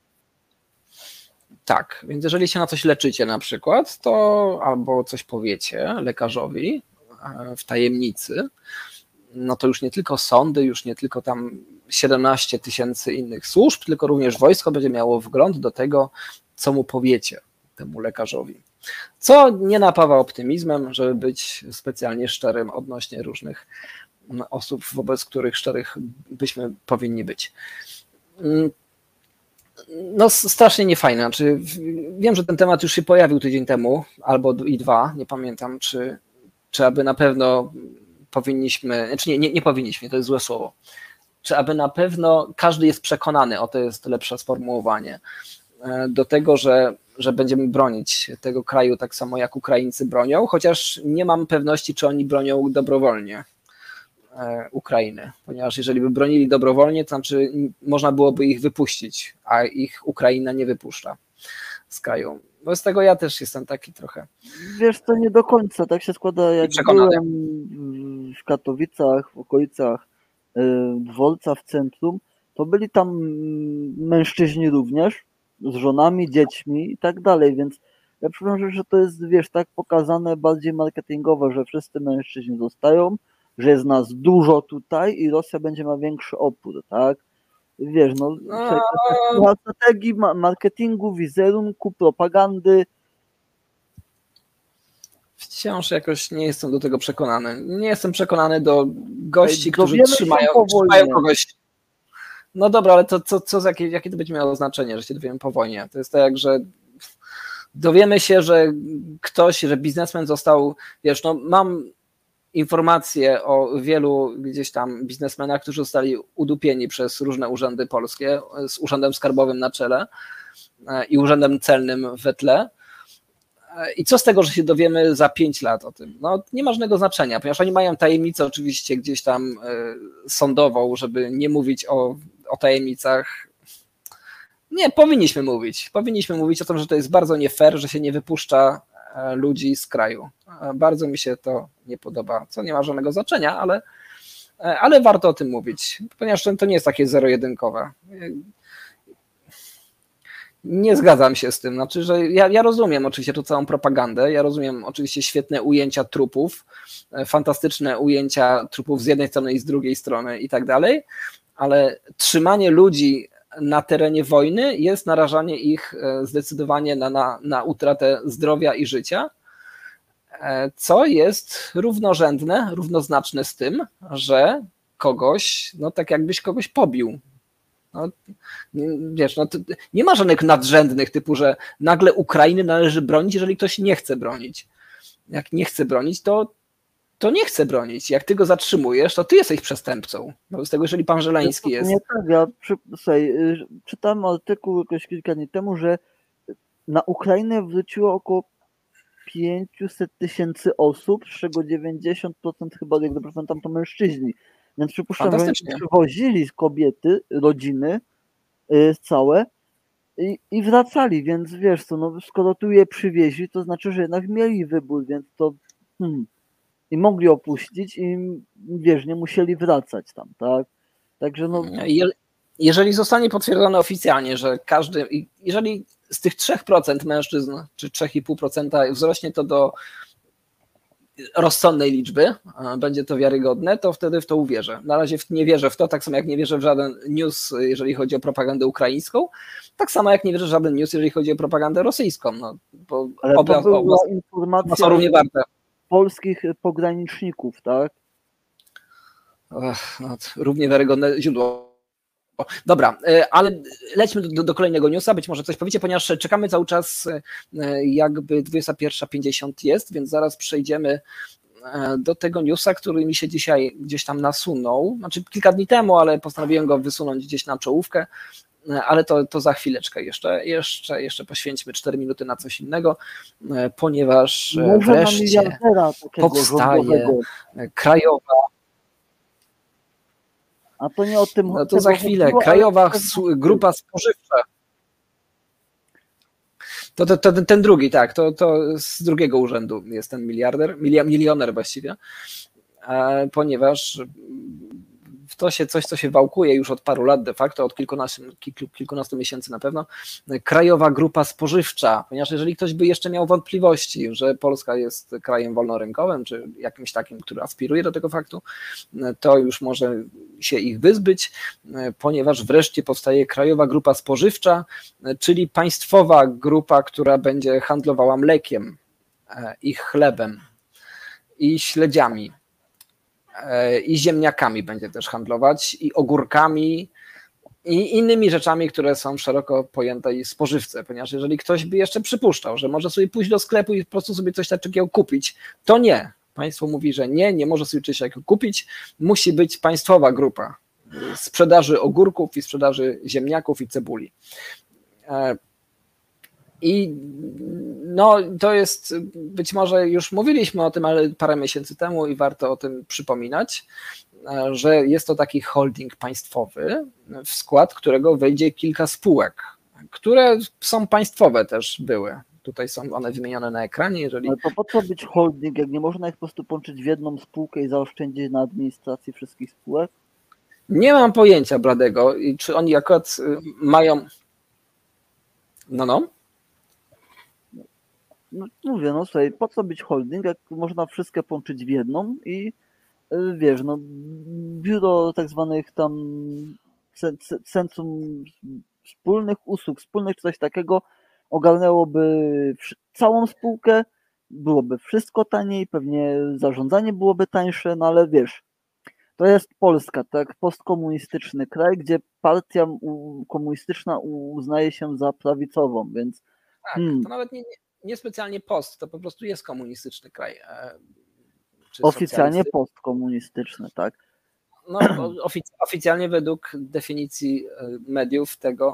Tak, więc jeżeli się na coś leczycie na przykład, to albo coś powiecie lekarzowi w tajemnicy, no to już nie tylko sądy, już nie tylko tam 17 000 innych służb, tylko również wojsko będzie miało wgląd do tego, co mu powiecie temu lekarzowi. Co nie napawa optymizmem, żeby być specjalnie szczerym odnośnie różnych osób, wobec których szczerych byśmy powinni być. No strasznie niefajne. Znaczy, wiem, że ten temat już się pojawił tydzień temu, albo i 2, nie pamiętam, czy aby na pewno powinniśmy, znaczy nie powinniśmy, to jest złe słowo, czy aby na pewno każdy jest przekonany, to jest lepsze sformułowanie, do tego, że będziemy bronić tego kraju tak samo jak Ukraińcy bronią, chociaż nie mam pewności, czy oni bronią dobrowolnie Ukrainy, ponieważ jeżeli by bronili dobrowolnie, to znaczy można byłoby ich wypuścić, a ich Ukraina nie wypuszcza z kraju. Wobec tego ja też jestem taki trochę... Wiesz, to nie do końca, tak się składa, jak byłem w Katowicach, w okolicach dworca w centrum, to byli tam mężczyźni również, z żonami, dziećmi i tak dalej, więc ja przypomnę, że to jest, wiesz, tak pokazane bardziej marketingowo, że wszyscy mężczyźni zostają, że jest nas dużo tutaj i Rosja będzie miała większy opór, tak? wiesz, no, słuchaj, strategii marketingu, wizerunku, propagandy. Wciąż jakoś nie jestem do tego przekonany. Nie jestem przekonany do gości, którzy Dowiemy się trzymają po wojnie. kogoś. No dobra, ale jakie to będzie miało znaczenie, że się dowiemy po wojnie? To jest tak, jak że dowiemy się, że że biznesmen został, wiesz, no mam informacje o wielu gdzieś tam biznesmenach, którzy zostali udupieni przez różne urzędy polskie, z urzędem skarbowym na czele i urzędem celnym w tle. I co z tego, że się dowiemy za 5 lat o tym? No nie ma żadnego znaczenia, ponieważ oni mają tajemnicę oczywiście gdzieś tam sądową, żeby nie mówić o tajemnicach. Nie, powinniśmy mówić o tym, że to jest bardzo nie fair, że się nie wypuszcza ludzi z kraju. Bardzo mi się to nie podoba, co nie ma żadnego znaczenia, ale warto o tym mówić, ponieważ to nie jest takie zero-jedynkowe. Nie zgadzam się z tym, znaczy, że ja rozumiem oczywiście tą całą propagandę, ja rozumiem oczywiście świetne ujęcia trupów, fantastyczne ujęcia trupów z jednej strony i z drugiej strony i tak dalej, ale trzymanie ludzi na terenie wojny jest narażanie ich zdecydowanie na utratę zdrowia i życia, co jest równoznaczne z tym, że kogoś, no tak jakbyś kogoś pobił. No, wiesz, no nie ma żadnych nadrzędnych typu, że nagle Ukrainy należy bronić, jeżeli ktoś nie chce bronić. Jak nie chce bronić, to nie chce bronić. Jak ty go zatrzymujesz, to ty jesteś przestępcą. Wobec tego, jeżeli pan Żeleński jest... Nie tak, ja czytałem artykuł jakoś kilka dni temu, że na Ukrainę wróciło około 500 000 osób, z czego 90% chyba, jak dobrze pamiętam, to mężczyźni. Więc przypuszczam, że przywozili kobiety, rodziny całe i wracali, więc wiesz co, no skoro tu je przywieźli, to znaczy, że jednak mieli wybór, więc to i mogli opuścić i wiesz, nie musieli wracać tam, tak? Także no... Jeżeli zostanie potwierdzone oficjalnie, że jeżeli z tych 3% mężczyzn, czy 3,5% wzrośnie to do rozsądnej liczby, będzie to wiarygodne, to wtedy w to uwierzę. Na razie nie wierzę w to, tak samo jak nie wierzę w żaden news, jeżeli chodzi o propagandę ukraińską, tak samo jak nie wierzę w żaden news, jeżeli chodzi o propagandę rosyjską. No, bo ale to była informacja są równie warte. Polskich pograniczników, tak? No, równie wiarygodne źródło. Dobra, ale lećmy do kolejnego newsa, być może coś powiecie, ponieważ czekamy cały czas, jakby 21:50 jest, więc zaraz przejdziemy do tego newsa, który mi się dzisiaj gdzieś tam nasunął, znaczy kilka dni temu, ale postanowiłem go wysunąć gdzieś na czołówkę, ale to za chwileczkę jeszcze poświęćmy 4 minuty na coś innego, ponieważ wreszcie powstaje krajowa. A to nie o tym. No to za chwilę. Krajowa Grupa Spożywcza. To ten drugi, tak. To z drugiego urzędu jest ten milioner właściwie, ponieważ to się coś, co się wałkuje już od paru lat de facto, od kilkunastu miesięcy na pewno, Krajowa Grupa Spożywcza, ponieważ jeżeli ktoś by jeszcze miał wątpliwości, że Polska jest krajem wolnorynkowym, czy jakimś takim, który aspiruje do tego faktu, to już może się ich wyzbyć, ponieważ wreszcie powstaje Krajowa Grupa Spożywcza, czyli państwowa grupa, która będzie handlowała mlekiem i chlebem i śledziami. I ziemniakami będzie też handlować, i ogórkami, i innymi rzeczami, które są szeroko pojęte i spożywce, ponieważ jeżeli ktoś by jeszcze przypuszczał, że może sobie pójść do sklepu i po prostu sobie coś takiego kupić, to nie. Państwo mówi, że nie może sobie coś takiego kupić, musi być państwowa grupa sprzedaży ogórków i sprzedaży ziemniaków i cebuli. I no, to jest, być może już mówiliśmy o tym, ale parę miesięcy temu i warto o tym przypominać, że jest to taki holding państwowy, w skład którego wejdzie kilka spółek, które są państwowe też były. Tutaj są one wymienione na ekranie. Jeżeli... Ale to po co być holding, jak nie można ich po prostu połączyć w jedną spółkę i zaoszczędzić na administracji wszystkich spółek? Nie mam pojęcia bladego, i czy oni akurat mają... No, mówię, no słuchaj, po co być holding, jak można wszystkie połączyć w jedną i wiesz, no biuro tak zwanych tam centrum wspólnych usług, wspólnych czy coś takiego ogarnęłoby całą spółkę, byłoby wszystko taniej, pewnie zarządzanie byłoby tańsze, no ale wiesz, to jest Polska, tak, postkomunistyczny kraj, gdzie partia komunistyczna uznaje się za prawicową, więc Tak, to nawet nie specjalnie post, to po prostu jest komunistyczny kraj. Czy oficjalnie socjalistyczny. postkomunistyczny, tak. No, oficjalnie według definicji mediów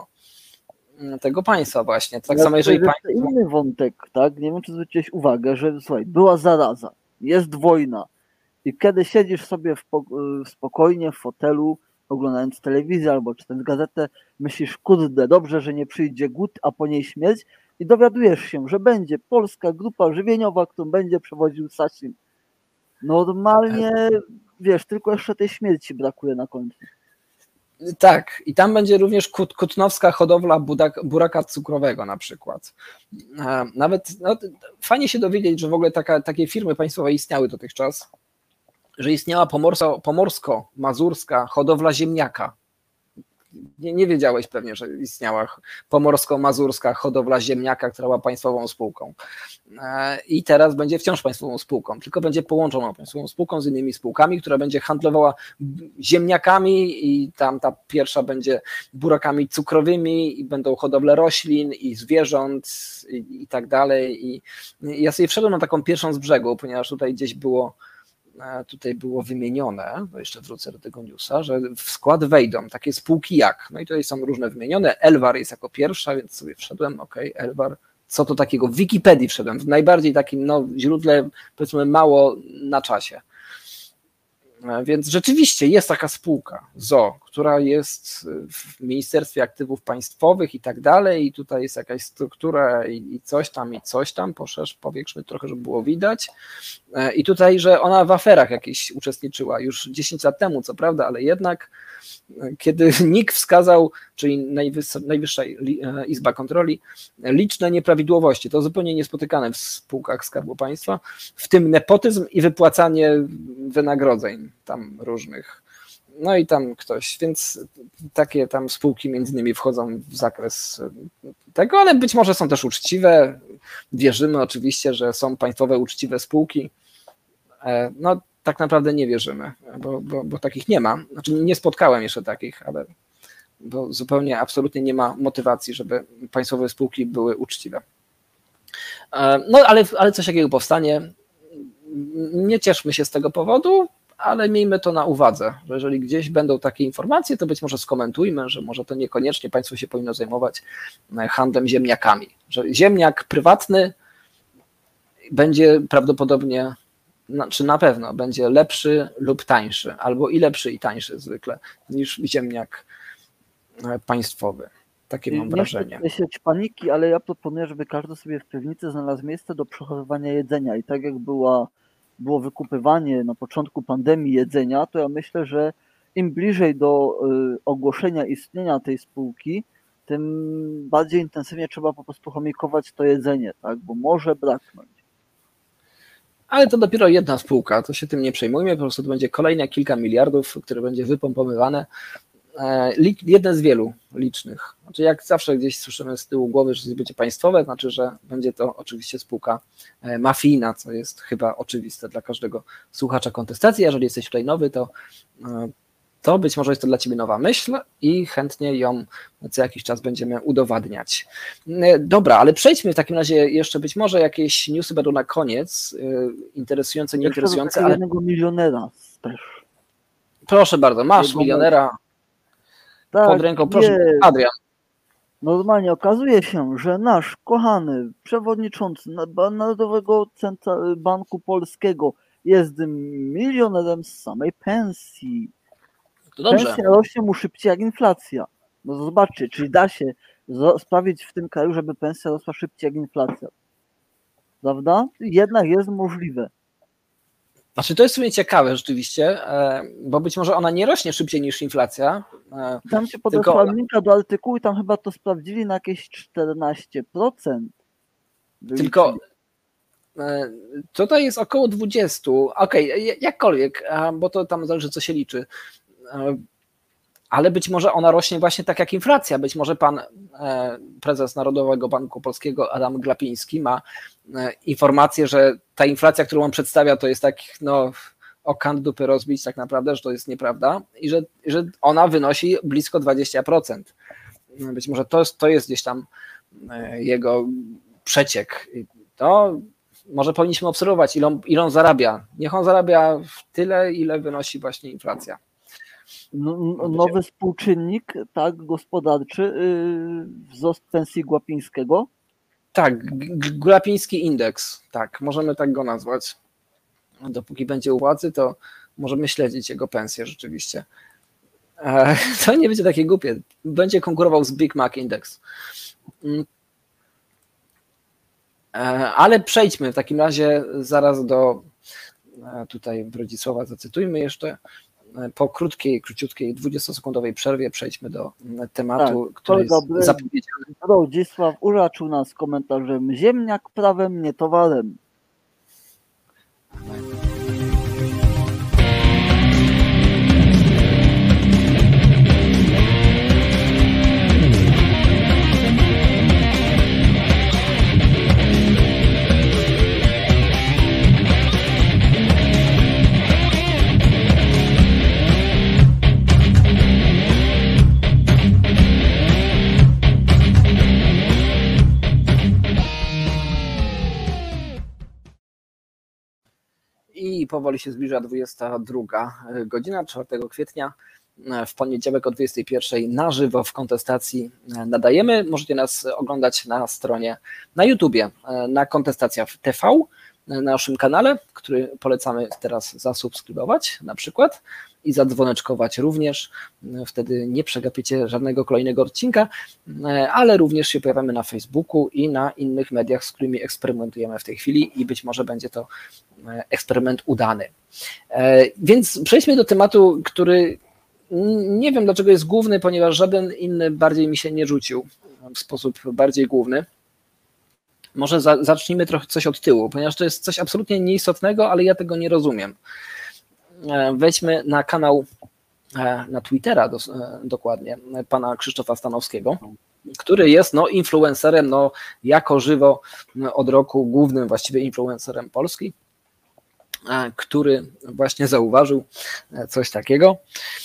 tego państwa właśnie. Tak samo jeżeli państwo... Inny wątek, tak, nie wiem czy zwróciłeś uwagę, że słuchaj, była zaraza, jest wojna i kiedy siedzisz sobie spokojnie w fotelu, oglądając telewizję albo czytając gazetę, myślisz, kurde, dobrze, że nie przyjdzie głód, a po niej śmierć i dowiadujesz się, że będzie polska grupa żywieniowa, którą będzie przewodził Sasin. Normalnie, wiesz, tylko jeszcze tej śmierci brakuje na końcu. Tak, i tam będzie również kutnowska hodowla buraka cukrowego na przykład. Nawet fajnie się dowiedzieć, że w ogóle takie firmy państwowe istniały dotychczas, że istniała pomorsko-mazurska hodowla ziemniaka. Nie wiedziałeś pewnie, że istniała pomorsko-mazurska hodowla ziemniaka, która była państwową spółką. I teraz będzie wciąż państwową spółką, tylko będzie połączoną państwową spółką z innymi spółkami, która będzie handlowała ziemniakami i tam ta pierwsza będzie burakami cukrowymi i będą hodowle roślin i zwierząt i tak dalej. I ja sobie wszedłem na taką pierwszą z brzegu, ponieważ tutaj gdzieś było wymienione, bo jeszcze wrócę do tego newsa, że w skład wejdą takie spółki jak, no i tutaj są różne wymienione, Elwar jest jako pierwsza, więc sobie wszedłem, Elwar, co to takiego, w Wikipedii wszedłem, w najbardziej takim źródle, powiedzmy mało na czasie. Więc rzeczywiście jest taka spółka ZO, która jest w Ministerstwie Aktywów Państwowych i tak dalej i tutaj jest jakaś struktura i coś tam, powiększmy trochę, żeby było widać i tutaj, że ona w aferach jakiejś uczestniczyła już 10 lat temu, co prawda, ale jednak kiedy NIK wskazał, czyli Najwyższa Izba Kontroli, liczne nieprawidłowości, to zupełnie niespotykane w spółkach Skarbu Państwa, w tym nepotyzm i wypłacanie wynagrodzeń tam różnych. No i tam ktoś, więc takie tam spółki między innymi wchodzą w zakres tego, ale być może są też uczciwe. Wierzymy oczywiście, że są państwowe uczciwe spółki. No tak naprawdę nie wierzymy, bo takich nie ma. Znaczy nie spotkałem jeszcze takich, ale bo zupełnie absolutnie nie ma motywacji, żeby państwowe spółki były uczciwe. No ale coś takiego powstanie. Nie cieszmy się z tego powodu, ale miejmy to na uwadze, że jeżeli gdzieś będą takie informacje, to być może skomentujmy, że może to niekoniecznie państwo się powinno zajmować handlem ziemniakami, że ziemniak prywatny będzie prawdopodobnie, czy na pewno będzie lepszy lub tańszy, albo i lepszy i tańszy zwykle niż ziemniak państwowy. Takie mam wrażenie. Nie sieć paniki, ale ja proponuję, żeby każdy sobie w piwnicy znalazł miejsce do przechowywania jedzenia i tak jak było wykupywanie na początku pandemii jedzenia, to ja myślę, że im bliżej do ogłoszenia istnienia tej spółki, tym bardziej intensywnie trzeba po prostu chomikować to jedzenie, tak? Bo może braknąć. Ale to dopiero jedna spółka, to się tym nie przejmujmy, po prostu to będzie kolejne kilka miliardów, które będzie wypompowywane. Jeden z wielu licznych. Znaczy jak zawsze gdzieś słyszymy z tyłu głowy, że będzie państwowe, znaczy, że będzie to oczywiście spółka mafijna, co jest chyba oczywiste dla każdego słuchacza kontestacji. Jeżeli jesteś tutaj nowy, to być może jest to dla ciebie nowa myśl i chętnie ją co jakiś czas będziemy udowadniać. Dobra, ale przejdźmy w takim razie jeszcze, być może jakieś newsy będą na koniec, interesujące, nieinteresujące. Ale jednego milionera też. Proszę bardzo, masz milionera. Tak, pod ręką, proszę, Adrian. Normalnie okazuje się, że nasz kochany przewodniczący Narodowego Banku Polskiego jest milionerem z samej pensji. To dobrze. Pensja rośnie mu szybciej jak inflacja. No zobaczcie, czyli da się sprawić w tym kraju, żeby pensja rosła szybciej jak inflacja. Prawda? Jednak jest możliwe. Znaczy to jest w sumie ciekawe rzeczywiście, bo być może ona nie rośnie szybciej niż inflacja. Tam się podesłałem linka do artykułu i tam chyba to sprawdzili na jakieś 14%. Tylko tutaj jest około 20%. Okej, jakkolwiek, bo to tam zależy co się liczy. ale być może ona rośnie właśnie tak jak inflacja. Być może pan prezes Narodowego Banku Polskiego Adam Glapiński ma informację, że ta inflacja, którą on przedstawia, to jest tak o kant dupy rozbić tak naprawdę, że to jest nieprawda i że ona wynosi blisko 20%. Być może to jest gdzieś tam jego przeciek. To może powinniśmy obserwować, ile on zarabia. Niech on zarabia tyle, ile wynosi właśnie inflacja. Nowy współczynnik, tak, gospodarczy, wzrost pensji Glapińskiego. Tak, Glapiński indeks, tak, możemy tak go nazwać. Dopóki będzie u władzy, to możemy śledzić jego pensję rzeczywiście. To nie będzie takie głupie. Będzie konkurował z Big Mac Index. Ale przejdźmy w takim razie zaraz do tutaj Brodzisława, zacytujmy jeszcze. Po króciutkiej 20-sekundowej przerwie przejdźmy do tematu, tak, który jest zapowiedziany. Brodzisław uraczył nas komentarzem: ziemniak prawem, nie towarem. I powoli się zbliża 22 godzina, 4 kwietnia. W poniedziałek o 21 na żywo w kontestacji nadajemy. Możecie nas oglądać na stronie na YouTubie, na Kontestacja TV, na naszym kanale, który polecamy teraz zasubskrybować na przykład i zadzwoneczkować również. Wtedy nie przegapicie żadnego kolejnego odcinka, ale również się pojawiamy na Facebooku i na innych mediach, z którymi eksperymentujemy w tej chwili i być może będzie to eksperyment udany. Więc przejdźmy do tematu, który nie wiem dlaczego jest główny, ponieważ żaden inny bardziej mi się nie rzucił w sposób bardziej główny. Może zacznijmy trochę coś od tyłu, ponieważ to jest coś absolutnie nieistotnego, ale ja tego nie rozumiem. Wejdźmy na kanał, na Twittera dokładnie, pana Krzysztofa Stanowskiego, który jest influencerem, jako żywo od roku głównym właściwie influencerem Polski, który właśnie zauważył coś takiego.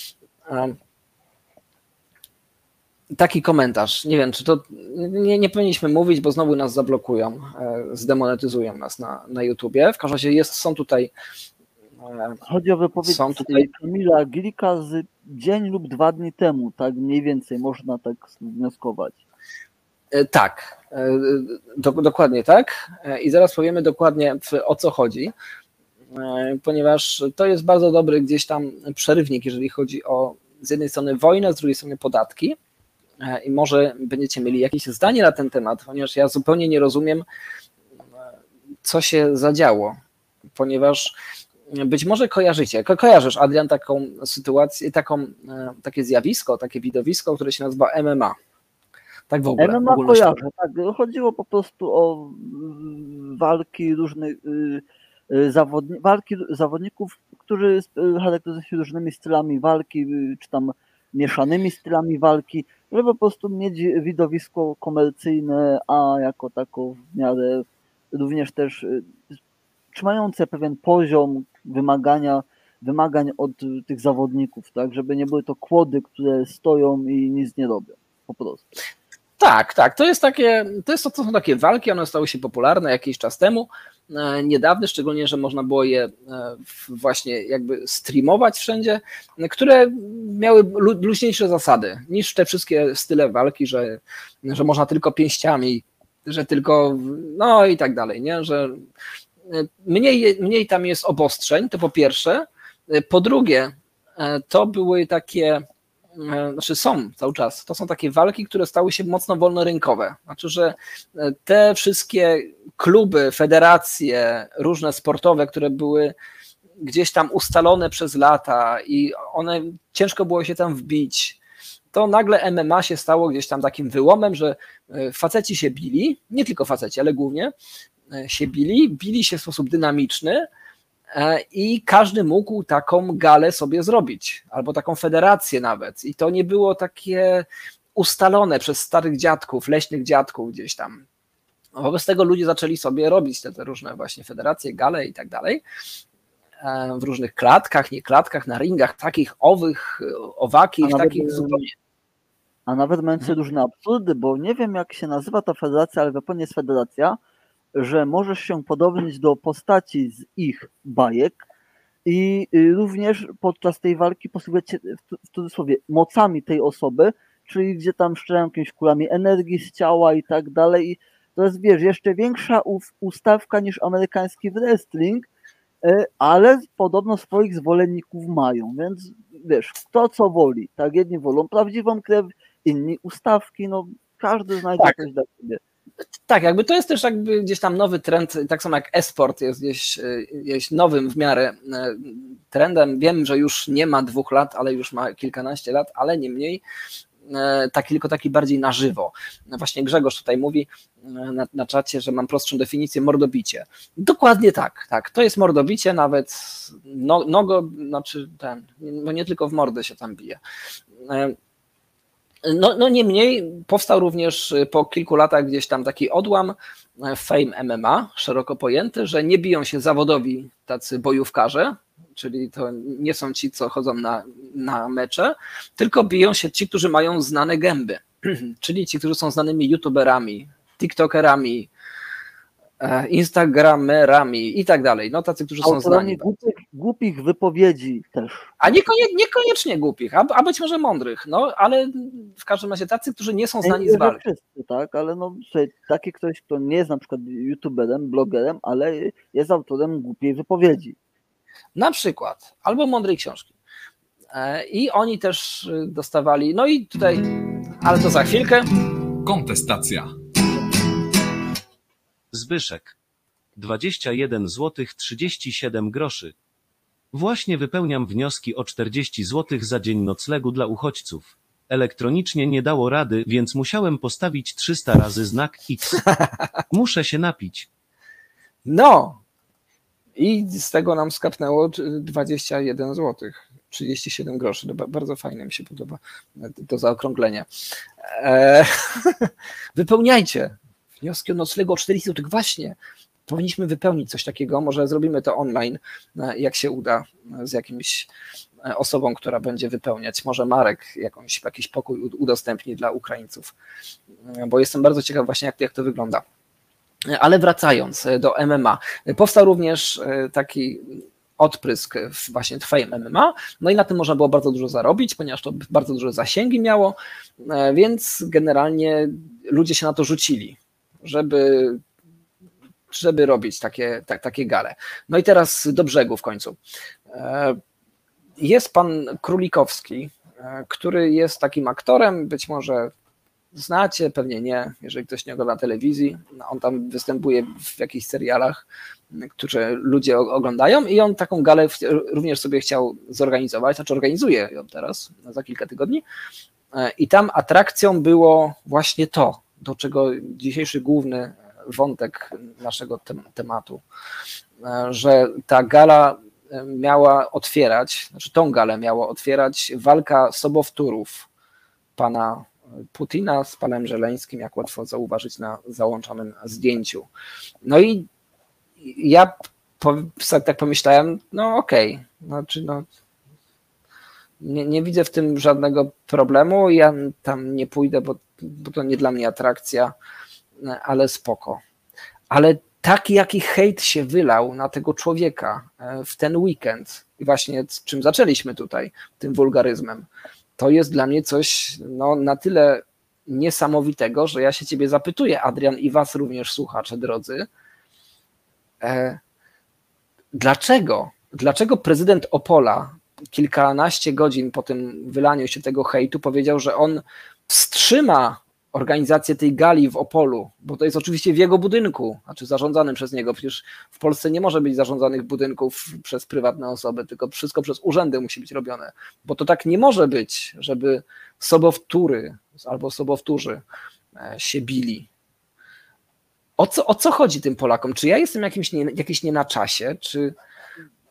Taki komentarz, nie wiem, czy to nie powinniśmy mówić, bo znowu nas zablokują, zdemonetyzują nas na YouTubie. W każdym razie są tutaj. Chodzi o wypowiedź Kamila Gilika z dzień lub 2 dni temu, tak mniej więcej można tak wnioskować. Tak, dokładnie tak. I zaraz powiemy dokładnie o co chodzi, ponieważ to jest bardzo dobry gdzieś tam przerywnik, jeżeli chodzi o z jednej strony wojnę, z drugiej strony podatki. I może będziecie mieli jakieś zdanie na ten temat, ponieważ ja zupełnie nie rozumiem, co się zadziało, ponieważ być może kojarzysz, Adrian, taką sytuację, takie zjawisko, takie widowisko, które się nazywa MMA. Tak w ogóle. MMA kojarzę, tak. Chodziło po prostu o walki różnych zawodników, którzy charakteryzują się różnymi stylami walki, czy tam mieszanymi stylami walki, żeby po prostu mieć widowisko komercyjne, a jako tako w miarę również też trzymające pewien poziom wymagań od tych zawodników, tak, żeby nie były to kłody, które stoją i nic nie robią, po prostu. Tak, to są takie walki, one stały się popularne jakiś czas temu, niedawno, szczególnie, że można było je właśnie jakby streamować wszędzie, które miały luźniejsze zasady niż te wszystkie style walki, że można tylko pięściami, że tylko, i tak dalej, nie, że mniej tam jest obostrzeń, to po pierwsze, po drugie, to były takie, są cały czas, to są takie walki, które stały się mocno wolnorynkowe. Znaczy, że te wszystkie kluby, federacje, różne sportowe, które były gdzieś tam ustalone przez lata i one ciężko było się tam wbić, to nagle MMA się stało gdzieś tam takim wyłomem, że faceci się bili, nie tylko faceci, ale głównie się bili się w sposób dynamiczny i każdy mógł taką galę sobie zrobić, albo taką federację nawet. I to nie było takie ustalone przez starych dziadków, leśnych dziadków gdzieś tam. Wobec tego ludzie zaczęli sobie robić te różne właśnie federacje, gale i tak dalej, w różnych klatkach, nie klatkach, na ringach, takich owakich, takich zupełnie. A nawet mając różne absurdy, bo nie wiem jak się nazywa ta federacja, ale w Japonii jest federacja, że możesz się podobnić do postaci z ich bajek i również podczas tej walki posługiwać się w cudzysłowie mocami tej osoby, czyli gdzie tam strzelają jakimiś kulami energii z ciała i tak dalej. I to jest, wiesz, jeszcze większa ustawka niż amerykański wrestling, ale podobno swoich zwolenników mają, więc wiesz, kto co woli, tak, jedni wolą prawdziwą krew, inni ustawki, no każdy znajdzie coś dla siebie. Tak, jakby to jest też jakby gdzieś tam nowy trend, tak samo jak e-sport jest gdzieś nowym w miarę trendem. Wiem, że już nie ma 2 lat, ale już ma kilkanaście lat, ale niemniej tylko taki bardziej na żywo. Właśnie Grzegorz tutaj mówi na czacie, że mam prostszą definicję, mordobicie. Dokładnie tak, to jest mordobicie, nawet znaczy bo nie tylko w mordę się tam bije. No niemniej powstał również po kilku latach gdzieś tam taki odłam Fame MMA, szeroko pojęty, że nie biją się zawodowi tacy bojówkarze, czyli to nie są ci, co chodzą na mecze, tylko biją się ci, którzy mają znane gęby, czyli ci, którzy są znanymi youtuberami, tiktokerami, instagramerami i tak dalej, no tacy, którzy są znani. Głupich wypowiedzi też. A niekoniecznie głupich, a być może mądrych, no ale w każdym razie tacy, którzy nie są znani z walki. Wszyscy, tak, ale no taki ktoś, kto nie jest na przykład youtuberem, blogerem, ale jest autorem głupiej wypowiedzi. Na przykład, albo mądrej książki. I oni też dostawali, no i tutaj, ale to za chwilkę. Kontestacja. Zbyszek. 21 zł 37 groszy. Właśnie wypełniam wnioski o 40 zł za dzień noclegu dla uchodźców. Elektronicznie nie dało rady, więc musiałem postawić 300 razy znak X. Muszę się napić. No i z tego nam skapnęło 21 zł, 37 groszy. Bardzo fajne, mi się podoba to zaokrąglenie. Wypełniajcie wnioski o noclegu o 40 zł. Właśnie, powinniśmy wypełnić coś takiego, może zrobimy to online, jak się uda, z jakimś osobą, która będzie wypełniać. Może Marek jakiś pokój udostępni dla Ukraińców, bo jestem bardzo ciekaw właśnie jak to wygląda. Ale wracając do MMA, powstał również taki odprysk właśnie Fame MMA, no i na tym można było bardzo dużo zarobić, ponieważ to bardzo duże zasięgi miało, więc generalnie ludzie się na to rzucili, żeby robić takie gale. No i teraz do brzegu w końcu. Jest pan Królikowski, który jest takim aktorem, być może znacie, pewnie nie, jeżeli ktoś nie ogląda telewizji. On tam występuje w jakichś serialach, które ludzie oglądają i on taką galę również sobie chciał zorganizować, znaczy organizuje ją teraz, za kilka tygodni. I tam atrakcją było właśnie to, do czego dzisiejszy główny wątek naszego tematu, że ta gala miała otwierać, znaczy tą galę miała otwierać walka sobowtórów pana Putina z panem Żeleńskim, jak łatwo zauważyć na załączonym zdjęciu. No i ja tak pomyślałem, no okej, znaczy nie widzę w tym żadnego problemu, ja tam nie pójdę, bo to nie dla mnie atrakcja, ale spoko. Ale taki jaki hejt się wylał na tego człowieka w ten weekend i właśnie z czym zaczęliśmy tutaj, tym wulgaryzmem, to jest dla mnie coś na tyle niesamowitego, że ja się ciebie zapytuję, Adrian, i was również, słuchacze drodzy, dlaczego prezydent Opola kilkanaście godzin po tym wylaniu się tego hejtu powiedział, że on wstrzyma organizację tej gali w Opolu, bo to jest oczywiście w jego budynku, znaczy zarządzanym przez niego, przecież w Polsce nie może być zarządzanych budynków przez prywatne osoby, tylko wszystko przez urzędy musi być robione, bo to tak nie może być, żeby sobowtóry albo sobowtórzy się bili. O co chodzi tym Polakom? Czy ja jestem jakiś nie na czasie, czy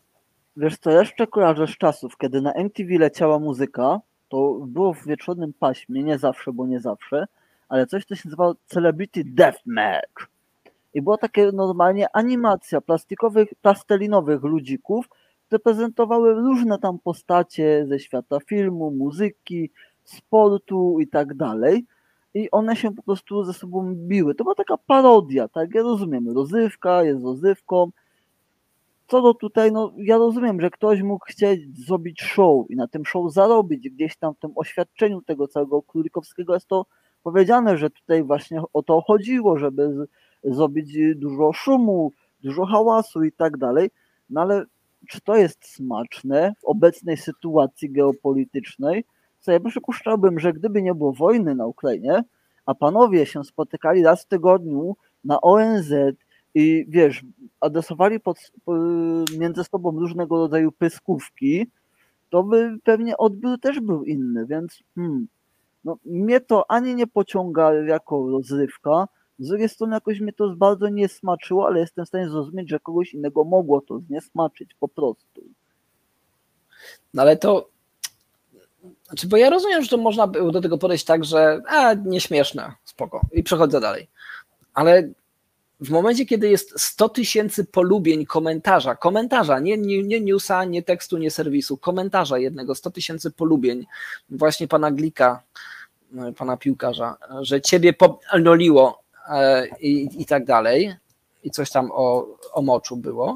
Wiesz co, jeszcze kojarzę z czasów, kiedy na MTV leciała muzyka, to było w wieczornym paśmie, nie zawsze, bo nie zawsze, ale coś, co się nazywało Celebrity Deathmatch. I była takie normalnie animacja plastelinowych ludzików, które prezentowały różne tam postacie ze świata filmu, muzyki, sportu i tak dalej. I one się po prostu ze sobą biły. To była taka parodia, tak? Ja rozumiem, rozrywka jest rozrywką. Co do tutaj, no ja rozumiem, że ktoś mógł chcieć zrobić show i na tym show zarobić. Gdzieś tam w tym oświadczeniu tego całego Królikowskiego jest to powiedziane, że tutaj właśnie o to chodziło, żeby zrobić dużo szumu, dużo hałasu i tak dalej. No ale czy to jest smaczne w obecnej sytuacji geopolitycznej? Co ja przypuszczałbym, że gdyby nie było wojny na Ukrainie, a panowie się spotykali raz w tygodniu na ONZ i wiesz, adresowali między sobą różnego rodzaju pyskówki, to by pewnie odbiór też był inny, więc no, mnie to ani nie pociąga jako rozrywka, z drugiej strony jakoś mnie to bardzo nie smaczyło, ale jestem w stanie zrozumieć, że kogoś innego mogło to zniesmaczyć po prostu. No ale to, znaczy, bo ja rozumiem, że to można było do tego podejść tak, że nieśmieszne, spoko, i przechodzę dalej. Ale w momencie, kiedy jest 100 000 polubień komentarza, nie newsa, nie tekstu, nie serwisu, komentarza jednego, 100 000 polubień właśnie pana Glika, pana piłkarza, że ciebie pomyliło i tak dalej, i coś tam o moczu było,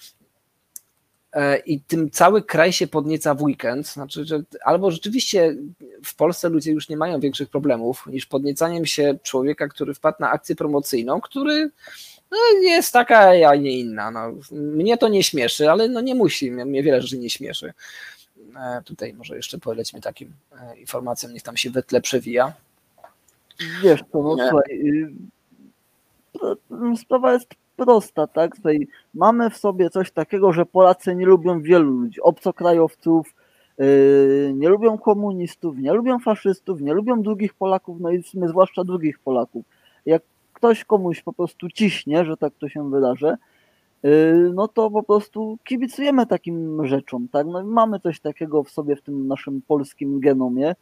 i tym cały kraj się podnieca w weekend, znaczy, że albo rzeczywiście w Polsce ludzie już nie mają większych problemów niż podniecaniem się człowieka, który wpadł na akcję promocyjną, który jest taka, a nie inna. No, mnie to nie śmieszy, ale no nie musi, mnie wiele rzeczy nie śmieszy. Tutaj może jeszcze polećmy takim informacjom, niech tam się we tle przewija. Wiesz co, no słuchaj, sprawa jest prosta, tak? Tutaj mamy w sobie coś takiego, że Polacy nie lubią wielu ludzi, obcokrajowców, nie lubią komunistów, nie lubią faszystów, nie lubią drugich Polaków, no i w sumie zwłaszcza drugich Polaków. Jak ktoś komuś po prostu ciśnie, że tak to się wyrażę, no to po prostu kibicujemy takim rzeczom, tak? No i mamy coś takiego w sobie w tym naszym polskim genomie.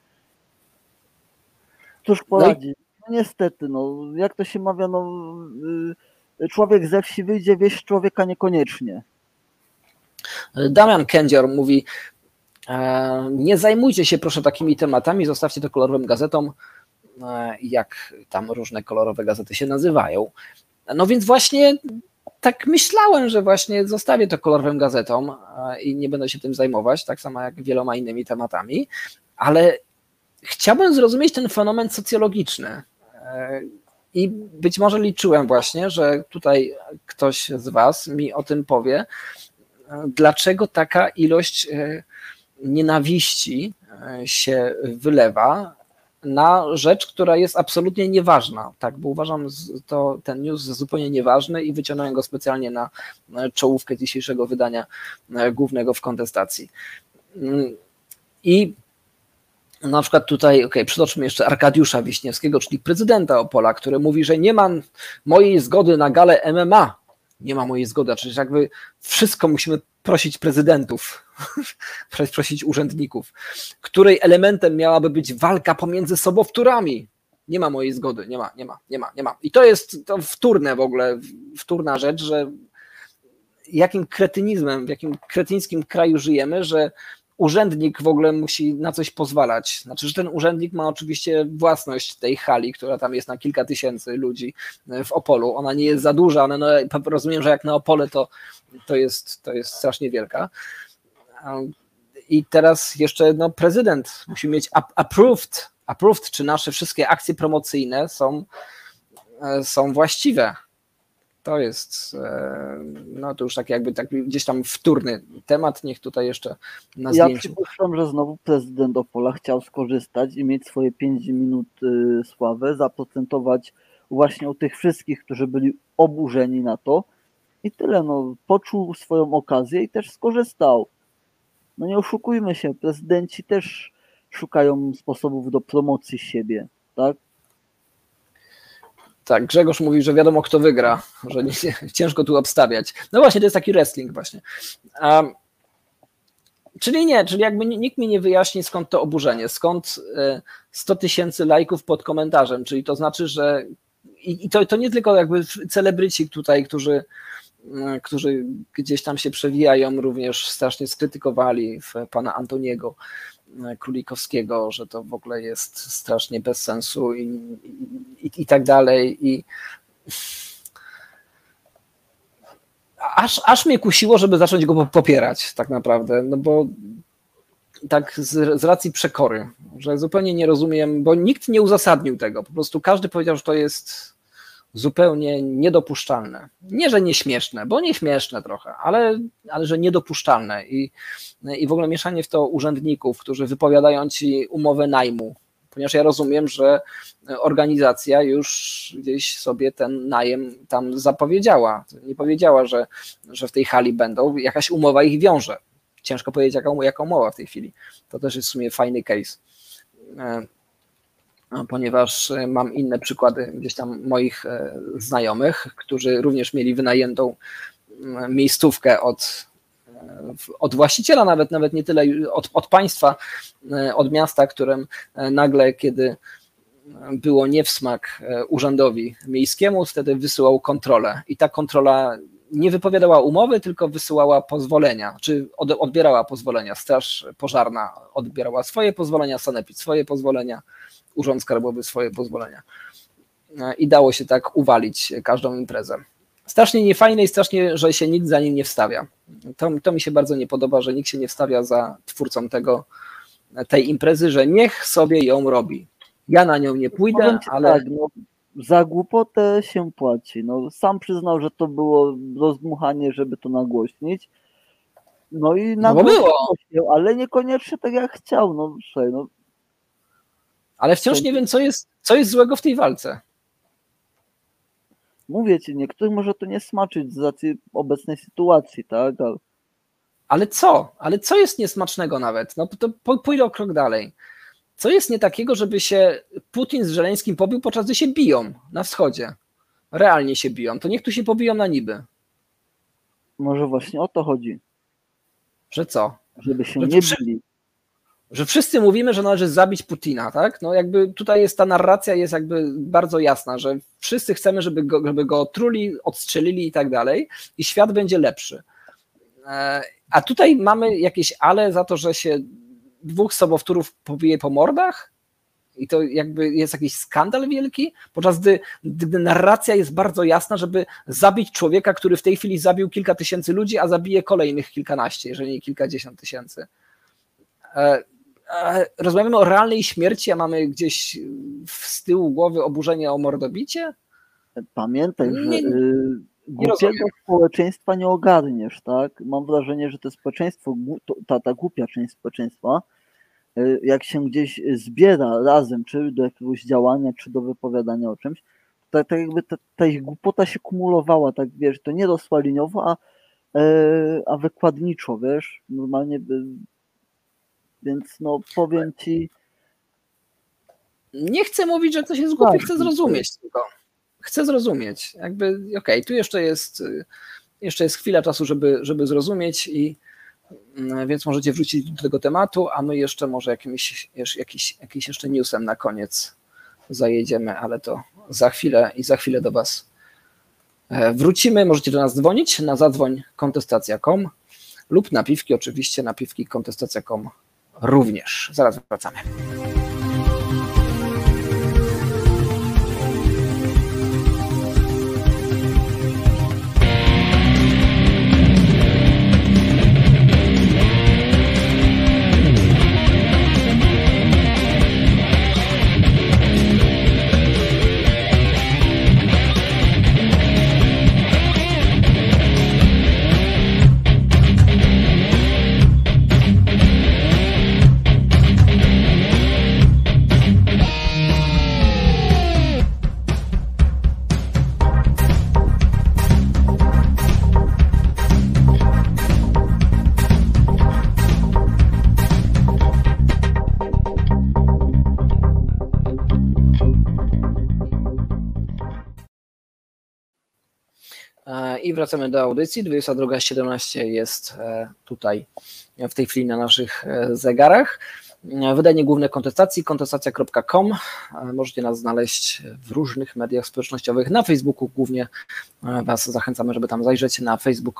Cóż poradzić? No niestety, no jak to się mawia, no człowiek ze wsi wyjdzie, wieś człowieka niekoniecznie. Damian Kędzior mówi: nie zajmujcie się proszę takimi tematami, zostawcie to kolorowym gazetom, jak tam różne kolorowe gazety się nazywają. No więc właśnie tak myślałem, że właśnie zostawię to kolorowym gazetom i nie będę się tym zajmować, tak samo jak wieloma innymi tematami, ale chciałbym zrozumieć ten fenomen socjologiczny i być może liczyłem właśnie, że tutaj ktoś z was mi o tym powie, dlaczego taka ilość nienawiści się wylewa na rzecz, która jest absolutnie nieważna, tak, bo uważam ten news za zupełnie nieważny i wyciągnąłem go specjalnie na czołówkę dzisiejszego wydania głównego w kontestacji. I na przykład tutaj, przytoczmy jeszcze Arkadiusza Wiśniewskiego, czyli prezydenta Opola, który mówi, że nie ma mojej zgody na galę MMA. Nie ma mojej zgody, a przecież jakby wszystko musimy prosić prezydentów, prosić urzędników, której elementem miałaby być walka pomiędzy sobowtórami. Nie ma mojej zgody, nie ma. I to jest to wtórne w ogóle, wtórna rzecz, że jakim kretynizmem, w jakim kretyńskim kraju żyjemy, że urzędnik w ogóle musi na coś pozwalać. Znaczy, że ten urzędnik ma oczywiście własność tej hali, która tam jest na kilka tysięcy ludzi w Opolu. Ona nie jest za duża, ale no, rozumiem, że jak na Opole to jest strasznie wielka. I teraz jeszcze prezydent musi mieć approved, czy nasze wszystkie akcje promocyjne są właściwe. To jest, to już tak jakby gdzieś tam wtórny temat, niech tutaj jeszcze na zdjęciu. Ja przypuszczam, że znowu prezydent Opola chciał skorzystać i mieć swoje 5 minut sławy, zaprocentować właśnie u tych wszystkich, którzy byli oburzeni na to i tyle, poczuł swoją okazję i też skorzystał. No nie oszukujmy się, prezydenci też szukają sposobów do promocji siebie, tak? Tak, Grzegorz mówi, że wiadomo kto wygra, że ciężko tu obstawiać. No właśnie, to jest taki wrestling właśnie. Czyli nie, czyli jakby nikt mi nie wyjaśni, skąd to oburzenie, skąd 100 000 lajków pod komentarzem, czyli to znaczy, że i to nie tylko jakby celebryci tutaj, którzy gdzieś tam się przewijają, również strasznie skrytykowali pana Antoniego Królikowskiego, że to w ogóle jest strasznie bez sensu i tak dalej. I aż mnie kusiło, żeby zacząć go popierać tak naprawdę, no bo tak z racji przekory, że zupełnie nie rozumiem, bo nikt nie uzasadnił tego, po prostu każdy powiedział, że to jest zupełnie niedopuszczalne. Nie, że nieśmieszne, bo nieśmieszne trochę, ale że niedopuszczalne i w ogóle mieszanie w to urzędników, którzy wypowiadają ci umowę najmu, ponieważ ja rozumiem, że organizacja już gdzieś sobie ten najem tam zapowiedziała. Nie powiedziała, że w tej hali będą, jakaś umowa ich wiąże. Ciężko powiedzieć, jaka umowa w tej chwili. To też jest w sumie fajny case. Ponieważ mam inne przykłady gdzieś tam moich znajomych, którzy również mieli wynajętą miejscówkę od właściciela, nawet nie tyle od państwa, od miasta, którym nagle, kiedy było nie w smak urzędowi miejskiemu, wtedy wysyłał kontrolę i ta kontrola nie wypowiadała umowy, tylko wysyłała pozwolenia, czy odbierała pozwolenia. Straż Pożarna odbierała swoje pozwolenia, sanepid swoje pozwolenia, Urząd Skarbowy swoje pozwolenia. I dało się tak uwalić każdą imprezę. Strasznie niefajne i strasznie, że się nikt za nim nie wstawia. To mi się bardzo nie podoba, że nikt się nie wstawia za twórcą tej imprezy, że niech sobie ją robi. Ja na nią nie pójdę, ale... Tak, no, za głupotę się płaci. No, sam przyznał, że to było rozdmuchanie, żeby to nagłośnić. No i nagłośnił, ale niekoniecznie tak jak chciał. No, słuchaj, no. Ale wciąż nie wiem, co jest złego w tej walce. Mówię ci, niektórych może to nie smaczyć z racji obecnej sytuacji, tak? Ale co jest niesmacznego nawet? No to pójdę o krok dalej. Co jest nie takiego, żeby się Putin z Żeleńskim pobił, podczas gdy się biją na wschodzie? Realnie się biją. To niech tu się pobiją na niby. Może właśnie o to chodzi. Że co? Żeby się nie bili. Że wszyscy mówimy, że należy zabić Putina, tak? No jakby tutaj jest ta narracja jest jakby bardzo jasna, że wszyscy chcemy, żeby go otruli, odstrzelili i tak dalej i świat będzie lepszy. A tutaj mamy jakieś ale za to, że się dwóch sobowtórów pobije po mordach i to jakby jest jakiś skandal wielki, podczas gdy narracja jest bardzo jasna, żeby zabić człowieka, który w tej chwili zabił kilka tysięcy ludzi, a zabije kolejnych kilkanaście, jeżeli nie kilkadziesiąt tysięcy. Rozmawiamy o realnej śmierci, a mamy gdzieś z tyłu głowy oburzenie o mordobicie? Pamiętaj, że głupiego społeczeństwa nie ogarniesz, tak? Mam wrażenie, że to społeczeństwo, ta głupia część społeczeństwa, jak się gdzieś zbiera razem, czy do jakiegoś działania, czy do wypowiadania o czymś, tak jakby ta ich głupota się kumulowała, tak wiesz, to nie rosła liniowo, a wykładniczo, wiesz, normalnie więc no powiem ci... Nie chcę mówić, że ktoś jest głupi, chcę zrozumieć tylko. Chcę zrozumieć. Jakby, okej, tu jeszcze jest chwila czasu, żeby zrozumieć więc możecie wrócić do tego tematu, a my jeszcze może jakimś jeszcze newsem na koniec zajedziemy, ale to za chwilę do was wrócimy. Możecie do nas dzwonić na zadzwoń.kontestacja.com lub na piwki, oczywiście na piwki.kontestacja.com również. Zaraz wracamy. i wracamy do audycji. 22:17 jest tutaj w tej chwili na naszych zegarach. Wydanie główne kontestacji, kontestacja.com. Możecie nas znaleźć w różnych mediach społecznościowych. Na Facebooku głównie Was zachęcamy, żeby tam zajrzeć na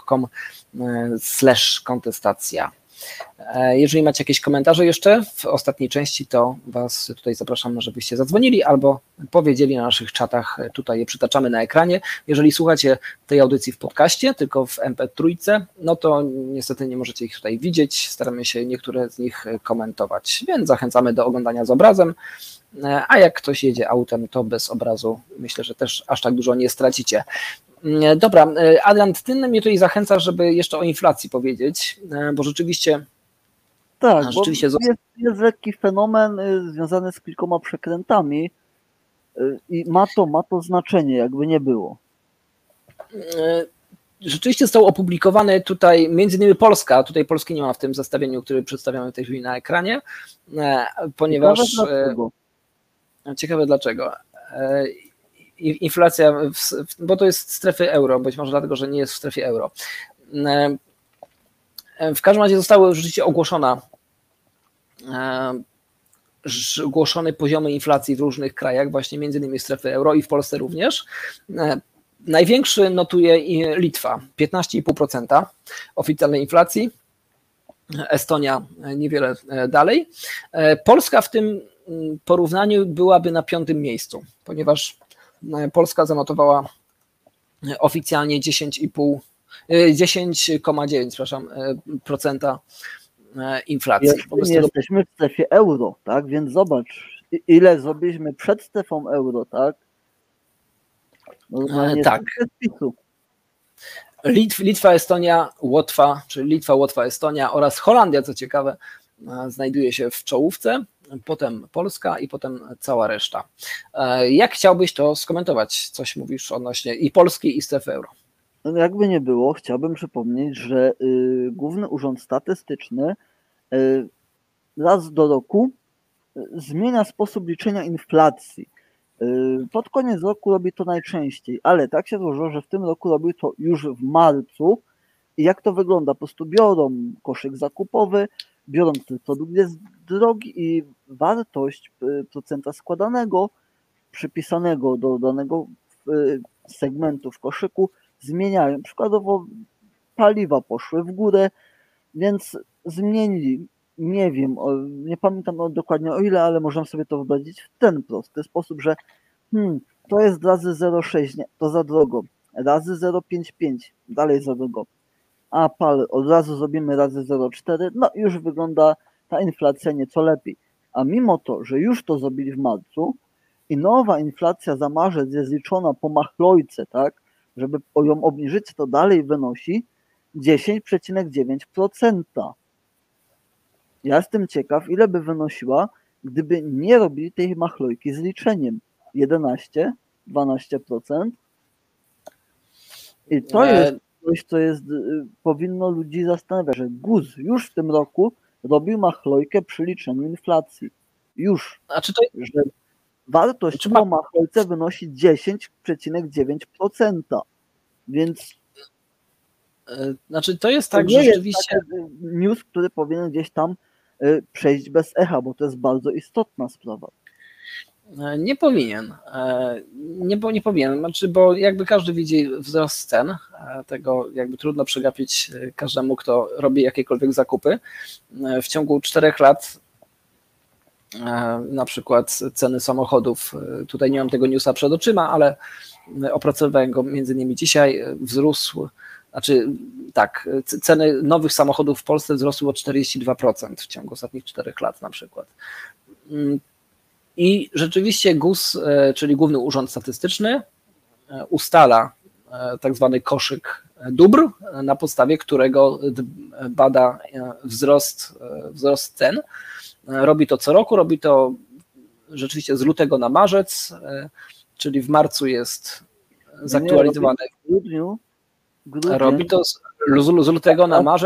facebook.com/kontestacja. Jeżeli macie jakieś komentarze jeszcze w ostatniej części, to Was tutaj zapraszam, żebyście zadzwonili albo powiedzieli na naszych czatach, tutaj je przytaczamy na ekranie. Jeżeli słuchacie tej audycji w podcaście, tylko w MP3, no to niestety nie możecie ich tutaj widzieć, staramy się niektóre z nich komentować, więc zachęcamy do oglądania z obrazem, a jak ktoś jedzie autem, to bez obrazu myślę, że też aż tak dużo nie stracicie. Dobra, Adrian, ty mnie tutaj zachęcasz, żeby jeszcze o inflacji powiedzieć, bo rzeczywiście... Tak, rzeczywiście bo jest lekki fenomen związany z kilkoma przekrętami i ma to znaczenie, jakby nie było. Rzeczywiście został opublikowany tutaj, między innymi Polska, tutaj Polski nie ma w tym zestawieniu, które przedstawiamy w tej chwili na ekranie, ponieważ... Ciekawe dlaczego. Inflacja, bo to jest strefy euro, być może dlatego, że nie jest w strefie euro. W każdym razie zostały rzeczywiście ogłoszone poziomy inflacji w różnych krajach, właśnie między innymi strefy euro i w Polsce również. Największy notuje Litwa, 15,5% oficjalnej inflacji, Estonia niewiele dalej. Polska w tym porównaniu byłaby na 5. miejscu, ponieważ Polska zanotowała oficjalnie 10,9% inflacji. Nie jesteśmy w strefie euro, tak? Więc zobacz, ile zrobiliśmy przed strefą euro, tak? Tak. Litwa, Estonia, Łotwa, czyli Litwa, Łotwa, Estonia oraz Holandia, co ciekawe, znajduje się w czołówce, potem Polska i potem cała reszta. Jak chciałbyś to skomentować? Coś mówisz odnośnie i Polski, i strefy euro? No jakby nie było, chciałbym przypomnieć, że Główny Urząd Statystyczny raz do roku zmienia sposób liczenia inflacji. Pod koniec roku robi to najczęściej, ale tak się złożyło, że w tym roku robił to już w marcu. I jak to wygląda? Po prostu biorą koszyk zakupowy, biorą ten produkt jest drogi i wartość procenta składanego, przypisanego do danego segmentu w koszyku zmieniają. Przykładowo paliwa poszły w górę, więc zmienili, nie wiem, nie pamiętam dokładnie o ile, ale można sobie to wyobrazić w ten prosty sposób, że to jest razy 0,6, nie, to za drogo, razy 0,55, dalej za drogo, a od razu zrobimy razy 0,4, no już wygląda ta inflacja nieco lepiej. A mimo to, że już to zrobili w marcu i nowa inflacja za marzec jest liczona po machlojce, tak, żeby ją obniżyć, to dalej wynosi 10,9%. Ja jestem ciekaw, ile by wynosiła, gdyby nie robili tej machlojki z liczeniem. 11, 12%. I to jest coś, co powinno ludzi zastanawiać, że GUS już w tym roku robił machlojkę przy liczeniu inflacji. Już. Że wartość po machlojce wynosi 10,9%. Więc to jest tak, że rzeczywiście... news, który powinien gdzieś tam przejść bez echa, bo to jest bardzo istotna sprawa. Nie powinien. Nie powinien. Bo jakby każdy widzi wzrost cen, tego jakby trudno przegapić każdemu, kto robi jakiekolwiek zakupy. W ciągu 4 lat na przykład ceny samochodów, tutaj nie mam tego newsa przed oczyma, ale opracowałem go między innymi dzisiaj, wzrósł, ceny nowych samochodów w Polsce wzrosły o 42% w ciągu ostatnich 4 lat na przykład. I rzeczywiście GUS, czyli Główny Urząd Statystyczny, ustala tak zwany koszyk dóbr, na podstawie którego bada wzrost cen. Robi to co roku, robi to rzeczywiście z lutego na marzec, czyli w marcu jest zaktualizowane. Robi to z lutego na marzec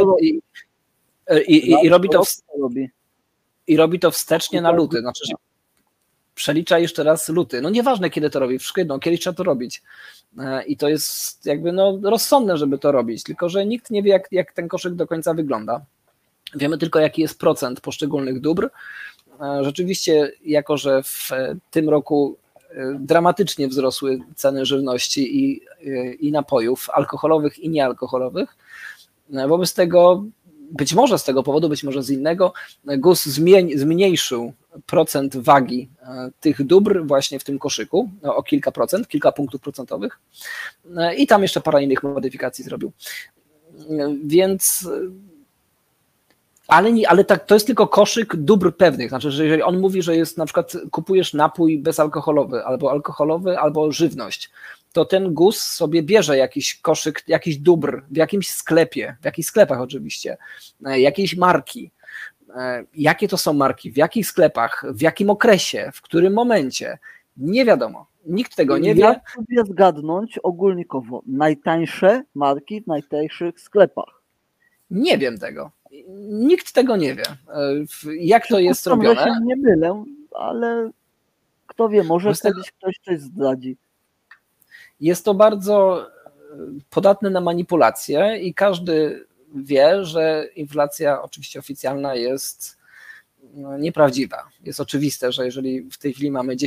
i robi to wstecznie na luty. Znaczy, przelicza jeszcze raz luty. No nieważne kiedy to robi, kiedyś trzeba to robić. I to jest jakby rozsądne, żeby to robić, tylko że nikt nie wie, jak ten koszyk do końca wygląda. Wiemy tylko, jaki jest procent poszczególnych dóbr. Rzeczywiście, jako że w tym roku dramatycznie wzrosły ceny żywności i napojów alkoholowych i niealkoholowych, wobec tego, być może z tego powodu, być może z innego, GUS zmniejszył procent wagi tych dóbr właśnie w tym koszyku o kilka procent, kilka punktów procentowych i tam jeszcze parę innych modyfikacji zrobił. Więc ale tak, to jest tylko koszyk dóbr pewnych, znaczy, że jeżeli on mówi, że jest na przykład kupujesz napój bezalkoholowy, albo żywność, to ten GUS sobie bierze jakiś koszyk, jakiś dóbr w jakimś sklepie, w jakichś sklepach oczywiście, jakiejś marki. Jakie to są marki, w jakich sklepach, w jakim okresie, w którym momencie, nie wiadomo. Nikt tego nie wie. Jak sobie zgadnąć ogólnikowo najtańsze marki w najtańszych sklepach? Nie wiem tego. Nikt tego nie wie. Jak to jest robione? Że się nie mylę, ale kto wie, może kiedyś ktoś coś zdradzi. Jest to bardzo podatne na manipulacje i każdy wie, że inflacja oczywiście oficjalna jest nieprawdziwa. Jest oczywiste, że jeżeli w tej chwili mamy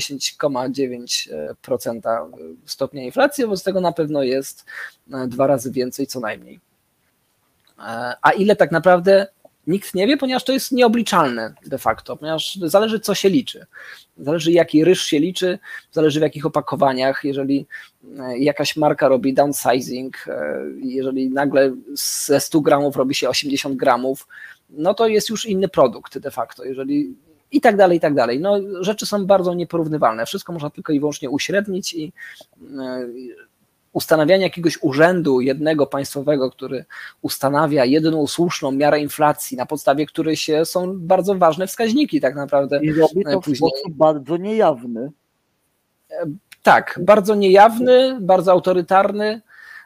10,9% stopnia inflacji, wobec tego na pewno jest 2 razy więcej co najmniej. A ile tak naprawdę nikt nie wie, ponieważ to jest nieobliczalne de facto, ponieważ zależy co się liczy. Zależy jaki ryż się liczy, zależy w jakich opakowaniach, jeżeli jakaś marka robi downsizing, jeżeli nagle ze 100 gramów robi się 80 gramów, no to jest już inny produkt de facto, jeżeli i tak dalej, i tak dalej. No, rzeczy są bardzo nieporównywalne, wszystko można tylko i wyłącznie uśrednić i ustanawianie jakiegoś urzędu jednego państwowego, który ustanawia jedyną słuszną miarę inflacji, na podstawie której są bardzo ważne wskaźniki tak naprawdę. I robi to w sposób bardzo niejawny. Tak, bardzo niejawny, bardzo autorytarny.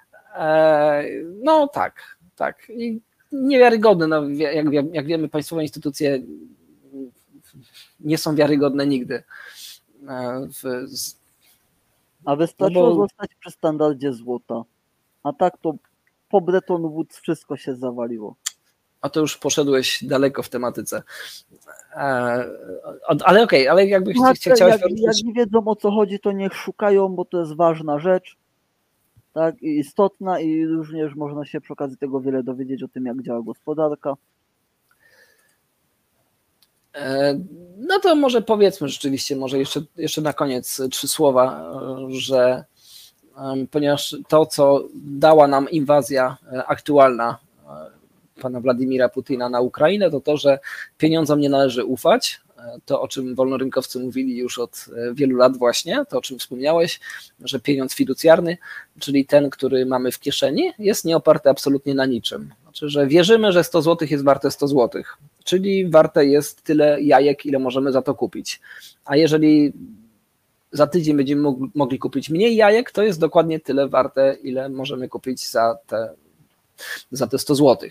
No tak. I niewiarygodny. No, jak wiemy, państwowe instytucje nie są wiarygodne nigdy. A wystarczyło zostać przy standardzie złota. A tak to po Bretton Woods wszystko się zawaliło. A to już poszedłeś daleko w tematyce. Ale okej, ale jakbyś chciałeś... Jak nie wiedzą o co chodzi, to niech szukają, bo to jest ważna rzecz. Tak, i istotna i również można się przy okazji tego wiele dowiedzieć o tym, jak działa gospodarka. No to może powiedzmy rzeczywiście, może jeszcze na koniec 3 słowa, że ponieważ to, co dała nam inwazja aktualna pana Władimira Putina na Ukrainę, to, że pieniądzom nie należy ufać, to o czym wolnorynkowcy mówili już od wielu lat właśnie, to o czym wspomniałeś, że pieniądz fiducjarny, czyli ten, który mamy w kieszeni, jest nieoparty absolutnie na niczym. Znaczy, że wierzymy, że 100 zł jest warte 100 zł, czyli warte jest tyle jajek, ile możemy za to kupić. A jeżeli za tydzień będziemy mogli kupić mniej jajek, to jest dokładnie tyle warte, ile możemy kupić za te 100 zł.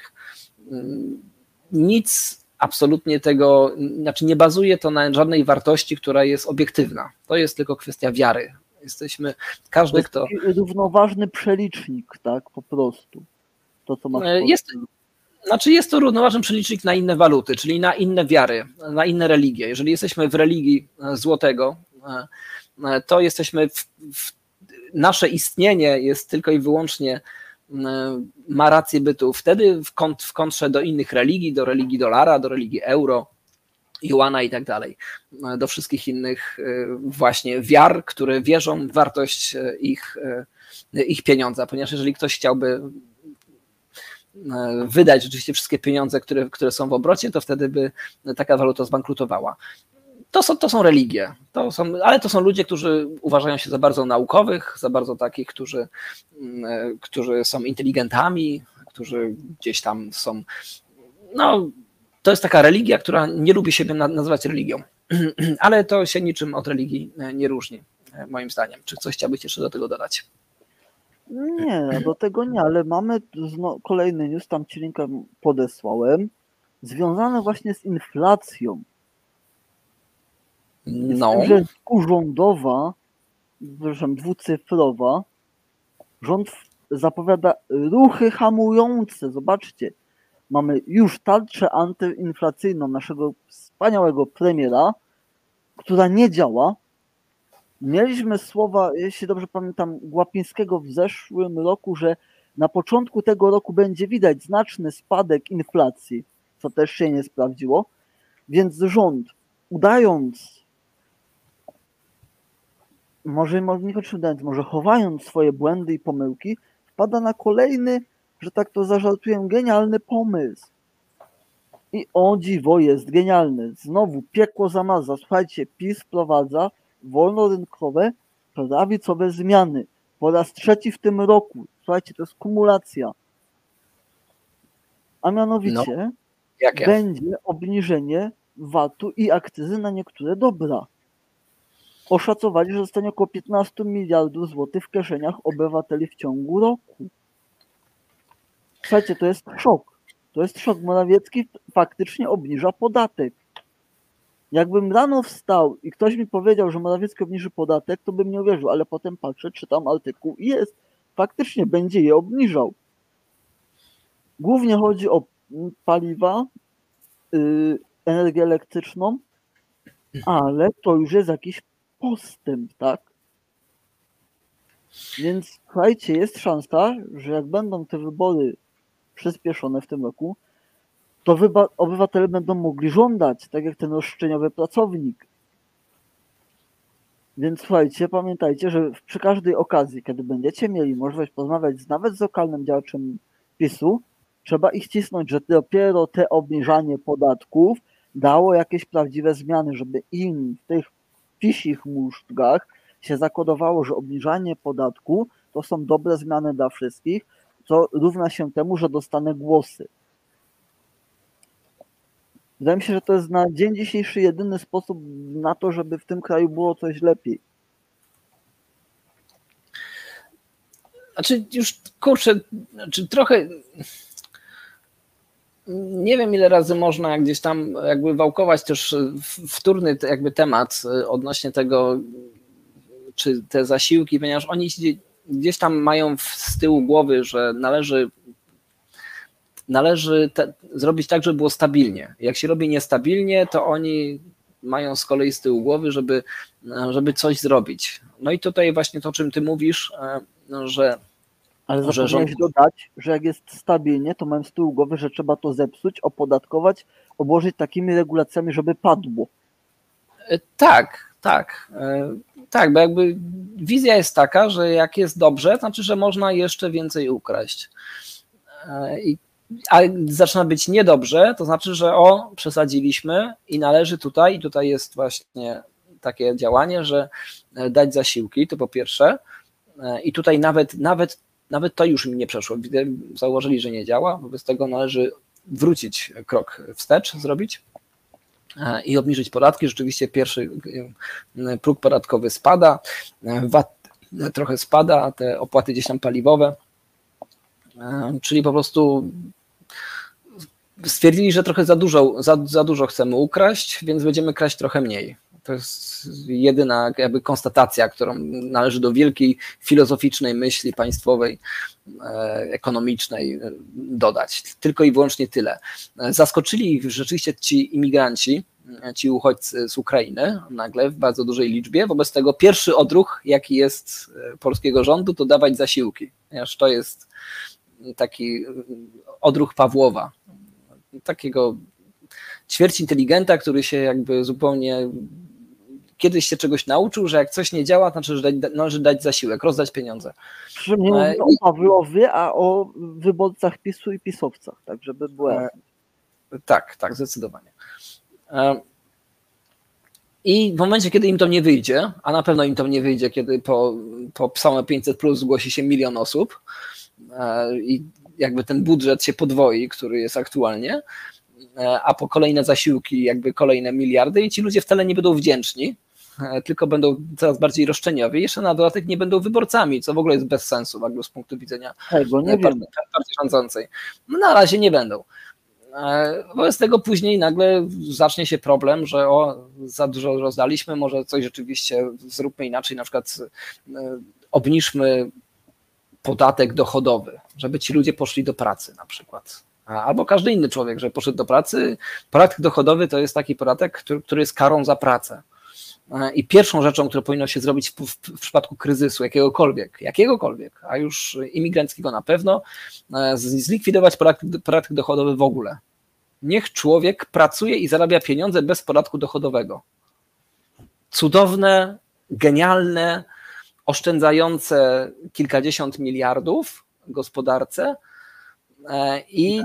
Nic absolutnie tego, znaczy nie bazuje to na żadnej wartości, która jest obiektywna. To jest tylko kwestia wiary. Każdy, kto... Równoważny przelicznik, tak, po prostu. To, co masz jest to równoważny przelicznik na inne waluty, czyli na inne wiary, na inne religie. Jeżeli jesteśmy w religii złotego, to jesteśmy nasze istnienie jest tylko i wyłącznie ma rację bytu wtedy w kontrze do innych religii, do religii dolara, do religii euro, juana i tak dalej, do wszystkich innych właśnie wiar, które wierzą w wartość ich pieniądza, ponieważ jeżeli ktoś chciałby wydać rzeczywiście wszystkie pieniądze, które są w obrocie, to wtedy by taka waluta zbankrutowała. To są religie, ale to są ludzie, którzy uważają się za bardzo naukowych, za bardzo takich, którzy są inteligentami, którzy gdzieś tam są. No, to jest taka religia, która nie lubi siebie nazywać religią, ale to się niczym od religii nie różni, moim zdaniem. Czy coś chciałbyś jeszcze do tego dodać? Nie, do tego nie, ale mamy kolejny news, tam ci linka podesłałem, związany właśnie z inflacją. No, Że jest urządowa, przepraszam, dwucyfrowa. Rząd zapowiada ruchy hamujące. Zobaczcie, mamy już tarczę antyinflacyjną naszego wspaniałego premiera, która nie działa. Mieliśmy słowa, jeśli dobrze pamiętam, Glapińskiego w zeszłym roku, że na początku tego roku będzie widać znaczny spadek inflacji, co też się nie sprawdziło. Więc rząd, udając, może niekoniecznie udając, może chowając swoje błędy i pomyłki, wpada na kolejny, że tak to zażartuję, genialny pomysł. I o dziwo jest genialny. Znowu piekło zamaza. Słuchajcie, PiS wprowadza wolnorynkowe, prawicowe zmiany. Po raz trzeci w tym roku. Słuchajcie, to jest kumulacja. A mianowicie jakie? będzie obniżenie VAT-u i akcyzy na niektóre dobra. Oszacowali, że zostanie około 15 miliardów złotych w kieszeniach obywateli w ciągu roku. Słuchajcie, to jest szok. To jest szok. Morawiecki faktycznie obniża podatek. Jakbym rano wstał i ktoś mi powiedział, że Morawiecki obniży podatek, to bym nie uwierzył, ale potem patrzę, czytam artykuł i jest. Faktycznie będzie je obniżał. Głównie chodzi o paliwa, energię elektryczną, ale to już jest jakiś postęp, tak? Więc słuchajcie, jest szansa, że jak będą te wybory przyspieszone w tym roku, to obywatele będą mogli żądać, tak jak ten roszczeniowy pracownik. Więc słuchajcie, pamiętajcie, że przy każdej okazji, kiedy będziecie mieli możliwość porozmawiać nawet z lokalnym działaczem PiS-u, trzeba ich cisnąć, że dopiero te obniżanie podatków dało jakieś prawdziwe zmiany, żeby im w tych pisich móżdżkach się zakodowało, że obniżanie podatku to są dobre zmiany dla wszystkich, co równa się temu, że dostanę głosy. Wydaje mi się, że to jest na dzień dzisiejszy jedyny sposób na to, żeby w tym kraju było coś lepiej. Znaczy już, kurczę, trochę nie wiem, ile razy można gdzieś tam jakby wałkować też wtórny jakby temat odnośnie tego, czy te zasiłki, ponieważ oni gdzieś tam mają z tyłu głowy, że należy zrobić tak, żeby było stabilnie. Jak się robi niestabilnie, to oni mają z kolei z tyłu głowy, żeby coś zrobić. No i tutaj właśnie to, o czym ty mówisz, że... Ale zapomniałeś dodać, że jak jest stabilnie, to mam z tyłu głowy, że trzeba to zepsuć, opodatkować, obłożyć takimi regulacjami, żeby padło. Tak, bo jakby wizja jest taka, że jak jest dobrze, to znaczy, że można jeszcze więcej ukraść. A zaczyna być niedobrze, to znaczy, że przesadziliśmy i należy tutaj, i tutaj jest właśnie takie działanie, że dać zasiłki, to po pierwsze, i tutaj nawet to już im nie przeszło. Założyli, że nie działa, wobec tego należy wrócić krok wstecz, zrobić i obniżyć podatki. Rzeczywiście pierwszy próg podatkowy spada, VAT trochę spada, te opłaty gdzieś tam paliwowe, czyli po prostu stwierdzili, że trochę za dużo chcemy ukraść, więc będziemy kraść trochę mniej. To jest jedyna jakby konstatacja, którą należy do wielkiej filozoficznej myśli państwowej, ekonomicznej dodać. Tylko i wyłącznie tyle. Zaskoczyli ich rzeczywiście ci imigranci, ci uchodźcy z Ukrainy nagle w bardzo dużej liczbie. Wobec tego pierwszy odruch, jaki jest polskiego rządu, to dawać zasiłki. Ponieważ to jest taki odruch Pawłowa. Takiego ćwierć inteligenta, który się jakby zupełnie kiedyś się czegoś nauczył, że jak coś nie działa, to znaczy, że należy dać zasiłek, rozdać pieniądze. Przy mnie mówię o Pawłowie, a o wyborcach PiS-u i pisowcach, tak żeby było jasne. Tak, zdecydowanie. I w momencie, kiedy im to nie wyjdzie, a na pewno im to nie wyjdzie, kiedy po same 500+ zgłosi się 1 milion osób i jakby ten budżet się podwoi, który jest aktualnie, a po kolejne zasiłki jakby kolejne miliardy i ci ludzie wcale nie będą wdzięczni, tylko będą coraz bardziej roszczeniowi. Jeszcze na dodatek nie będą wyborcami, co w ogóle jest bez sensu z punktu widzenia partii rządzącej. No, na razie nie będą. Wobec tego później nagle zacznie się problem, że za dużo rozdaliśmy, może coś rzeczywiście zróbmy inaczej, na przykład obniżmy podatek dochodowy, żeby ci ludzie poszli do pracy na przykład. Albo każdy inny człowiek, że poszedł do pracy. Podatek dochodowy to jest taki podatek, który jest karą za pracę. I pierwszą rzeczą, którą powinno się zrobić w przypadku kryzysu jakiegokolwiek, a już imigranckiego na pewno, zlikwidować podatek dochodowy w ogóle. Niech człowiek pracuje i zarabia pieniądze bez podatku dochodowego. Cudowne, genialne, oszczędzające kilkadziesiąt miliardów gospodarce i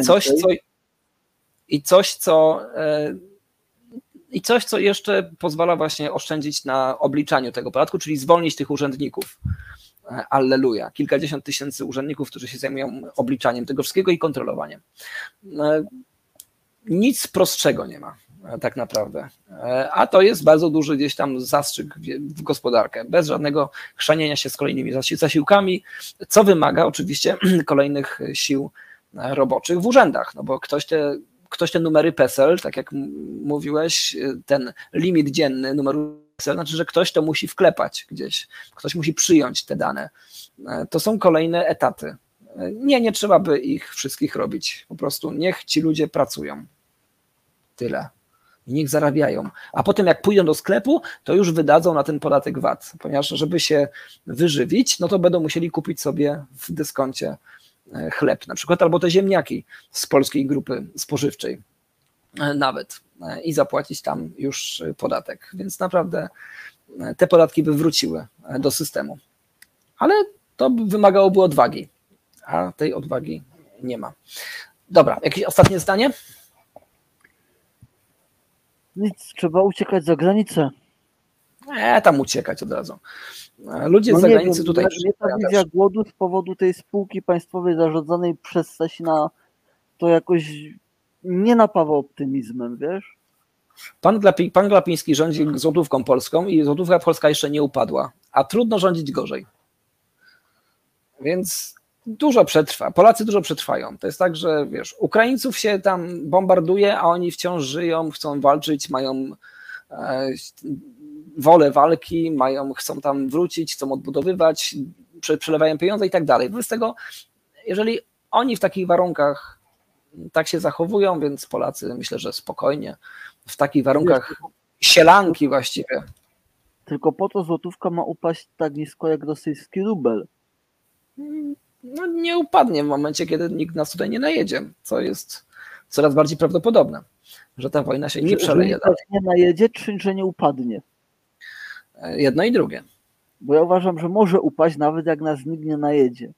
coś, co jeszcze pozwala właśnie oszczędzić na obliczaniu tego podatku, czyli zwolnić tych urzędników. Alleluja. Kilkadziesiąt tysięcy urzędników, którzy się zajmują obliczaniem tego wszystkiego i kontrolowaniem. Nic prostszego nie ma tak naprawdę. A to jest bardzo duży gdzieś tam zastrzyk w gospodarkę, bez żadnego chrzanienia się z kolejnymi zasiłkami, co wymaga oczywiście kolejnych sił roboczych w urzędach, no bo ktoś te numery PESEL, tak jak mówiłeś, ten limit dzienny numeru PESEL, znaczy, że ktoś to musi wklepać gdzieś, ktoś musi przyjąć te dane. To są kolejne etaty. Nie trzeba by ich wszystkich robić. Po prostu niech ci ludzie pracują. Tyle. I niech zarabiają. A potem jak pójdą do sklepu, to już wydadzą na ten podatek VAT, ponieważ żeby się wyżywić, no to będą musieli kupić sobie w dyskoncie chleb na przykład, albo te ziemniaki z polskiej grupy spożywczej nawet i zapłacić tam już podatek. Więc naprawdę te podatki by wróciły do systemu. Ale to wymagałoby odwagi, a tej odwagi nie ma. Dobra, jakieś ostatnie zdanie? Nic, trzeba uciekać za granicę. Tam uciekać od razu. Ludzie z zagranicy tutaj... Mnie ta wizja głodu z powodu tej spółki państwowej zarządzanej przez Sasina to jakoś nie napawa optymizmem, wiesz? Pan Glapiński rządzi złotówką polską i złotówka polska jeszcze nie upadła, a trudno rządzić gorzej. Więc dużo przetrwa. Polacy dużo przetrwają. To jest tak, że wiesz, Ukraińców się tam bombarduje, a oni wciąż żyją, chcą walczyć, mają wolę walki, chcą tam wrócić, chcą odbudowywać, przelewają pieniądze i tak dalej. Wobec tego, jeżeli oni w takich warunkach tak się zachowują, więc Polacy myślę, że spokojnie, w takich warunkach sielanki właściwie. Tylko po to złotówka ma upaść tak nisko jak rosyjski rubel. No nie upadnie w momencie, kiedy nikt nas tutaj nie najedzie, co jest coraz bardziej prawdopodobne, że ta wojna się nie przeleje dalej. Nie najedzie, czy że nie upadnie? Jedno i drugie. Bo ja uważam, że może upaść nawet jak nas nikt nie najedzie.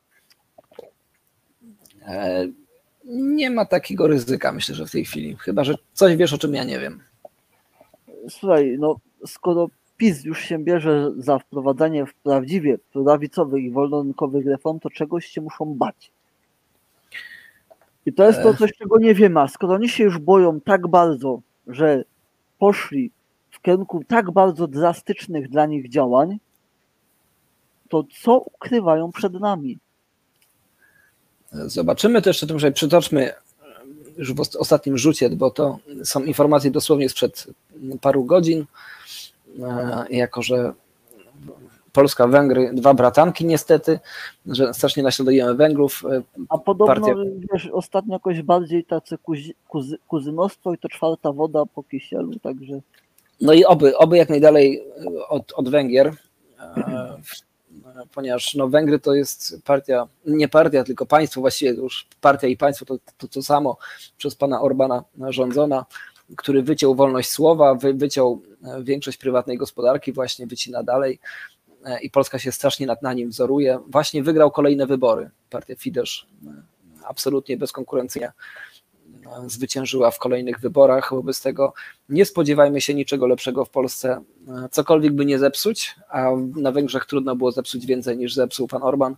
Nie ma takiego ryzyka, myślę, że w tej chwili. Chyba że coś wiesz, o czym ja nie wiem. Słuchaj, no skoro PiS już się bierze za wprowadzanie prawdziwie prawicowych i wolnorynkowych reform, to czegoś się muszą bać. I to jest to coś, czego nie wiemy. A skoro oni się już boją tak bardzo, że poszli w kierunku tak bardzo drastycznych dla nich działań, to co ukrywają przed nami? Zobaczymy też, że przytoczmy już w ostatnim rzucie, bo to są informacje dosłownie sprzed paru godzin, jako że Polska, Węgry, dwa bratanki niestety, że strasznie naśladujemy Węgrów. A podobno, wiesz, ostatnio jakoś bardziej tacy kuzynostwo i to czwarta woda po kisielu, także... No i oby jak najdalej od Węgier, ponieważ no, Węgry to jest partia, nie partia, tylko państwo, właściwie już partia i państwo to samo przez pana Orbana rządzona, który wyciął wolność słowa, wyciął większość prywatnej gospodarki, właśnie wycina dalej i Polska się strasznie na nim wzoruje. Właśnie wygrał kolejne wybory. Partia Fidesz absolutnie bezkonkurencyjnie zwyciężyła w kolejnych wyborach. Wobec tego nie spodziewajmy się niczego lepszego w Polsce. Cokolwiek by nie zepsuć, a na Węgrzech trudno było zepsuć więcej niż zepsuł pan Orban.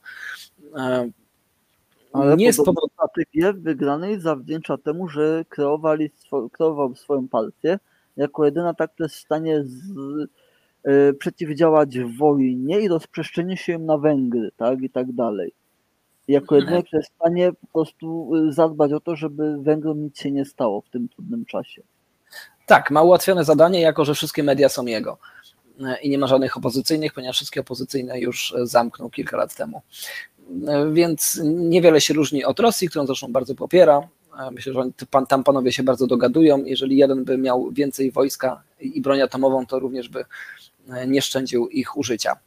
Ale nie strategię wygranej zawdzięcza temu, że kreował swoją partię jako jedyna tak, która jest w stanie przeciwdziałać wojnie i rozprzestrzenieniu się na Węgry, tak, i tak dalej. Jako jedyny, który jest w stanie po prostu zadbać o to, żeby Węgrom nic się nie stało w tym trudnym czasie. Tak, ma ułatwione zadanie, jako że wszystkie media są jego i nie ma żadnych opozycyjnych, ponieważ wszystkie opozycyjne już zamknął kilka lat temu. Więc niewiele się różni od Rosji, którą zresztą bardzo popiera. Myślę, że tam panowie się bardzo dogadują. Jeżeli jeden by miał więcej wojska i broń atomową, to również by nie szczędził ich użycia.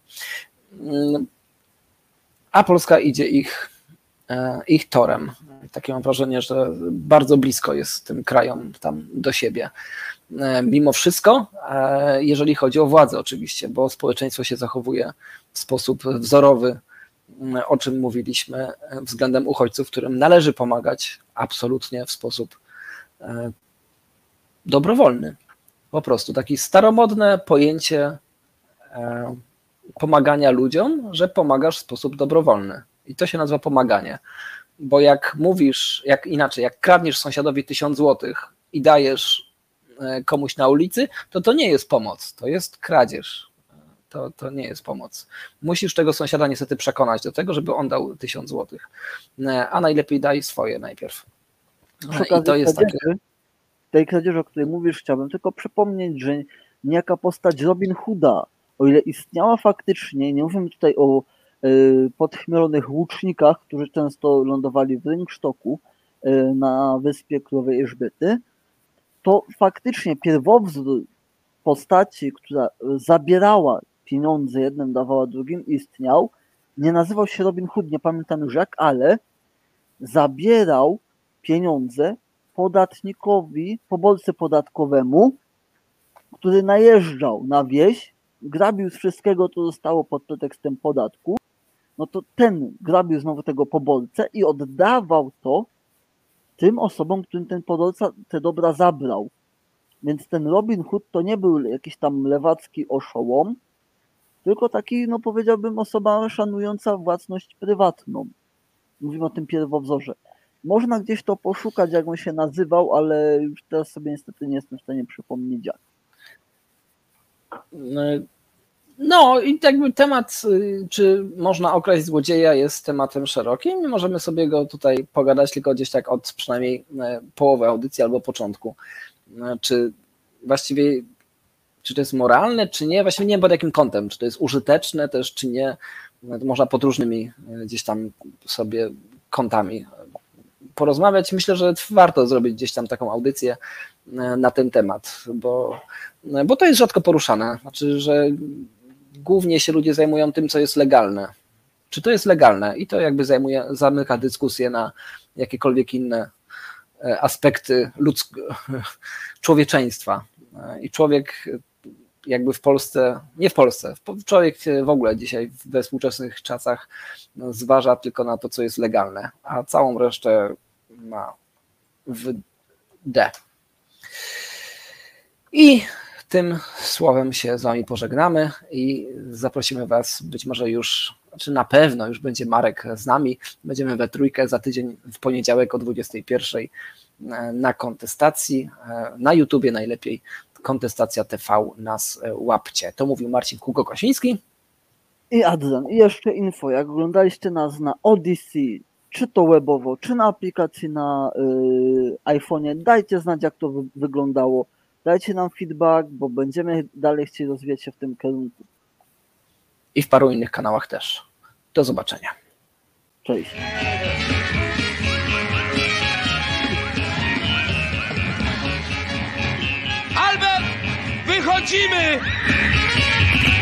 A Polska idzie ich torem. Takie mam wrażenie, że bardzo blisko jest tym krajom tam do siebie. Mimo wszystko, jeżeli chodzi o władzę oczywiście, bo społeczeństwo się zachowuje w sposób wzorowy, o czym mówiliśmy, względem uchodźców, którym należy pomagać absolutnie w sposób dobrowolny. Po prostu takie staromodne pojęcie pomagania ludziom, że pomagasz w sposób dobrowolny. I to się nazywa pomaganie. Bo jak mówisz, jak kradniesz sąsiadowi 1000 złotych i dajesz komuś na ulicy, to nie jest pomoc, to jest kradzież. To nie jest pomoc. Musisz tego sąsiada niestety przekonać do tego, żeby on dał 1000 złotych. A najlepiej daj swoje najpierw. I to jest takie... Tej kradzieży, o której mówisz, chciałbym tylko przypomnieć, że niejaka postać Robin Hooda, o ile istniała faktycznie, nie mówimy tutaj o podchmielonych łucznikach, którzy często lądowali w rynsztoku na wyspie Królowej Elżbiety, to faktycznie pierwowzór postaci, która zabierała pieniądze, jednym dawała drugim, istniał. Nie nazywał się Robin Hood, nie pamiętam już jak, ale zabierał pieniądze podatnikowi, poborcy podatkowemu, który najeżdżał na wieś, grabił z wszystkiego, co zostało pod pretekstem podatku, no to ten grabił znowu tego poborcę i oddawał to tym osobom, którym ten poborca te dobra zabrał. Więc ten Robin Hood to nie był jakiś tam lewacki oszołom, tylko taki, no powiedziałbym, osoba szanująca własność prywatną. Mówimy o tym pierwowzorze. Można gdzieś to poszukać, jak on się nazywał, ale już teraz sobie niestety nie jestem w stanie przypomnieć jak. No i jakby temat, czy można okraść złodzieja, jest tematem szerokim i możemy sobie go tutaj pogadać tylko gdzieś tak od przynajmniej połowy audycji albo początku. Czy właściwie, czy to jest moralne, czy nie? Właściwie nie wiem pod jakim kątem, czy to jest użyteczne też, czy nie. Można pod różnymi gdzieś tam sobie kątami porozmawiać. Myślę, że warto zrobić gdzieś tam taką audycję na ten temat, bo to jest rzadko poruszane. Znaczy, że głównie się ludzie zajmują tym, co jest legalne. Czy to jest legalne? I to jakby zamyka dyskusję na jakiekolwiek inne aspekty człowieczeństwa. I człowiek jakby w Polsce, nie w Polsce, człowiek w ogóle dzisiaj we współczesnych czasach zważa tylko na to, co jest legalne, a całą resztę ma w D. I tym słowem się z wami pożegnamy i zaprosimy was być może już, znaczy na pewno już będzie Marek z nami, będziemy we trójkę za tydzień w poniedziałek o 21:00 na kontestacji, na YouTubie najlepiej, Kontestacja TV, nas łapcie. To mówił Marcin Kółko-Kosiński i Adrian. I jeszcze info, jak oglądaliście nas na Odyssey, czy to webowo, czy na aplikacji na iPhone'ie, dajcie znać, jak to wyglądało. Dajcie nam feedback, bo będziemy dalej chcieli rozwijać się w tym kierunku. I w paru innych kanałach też. Do zobaczenia. Cześć. Albert, wychodzimy!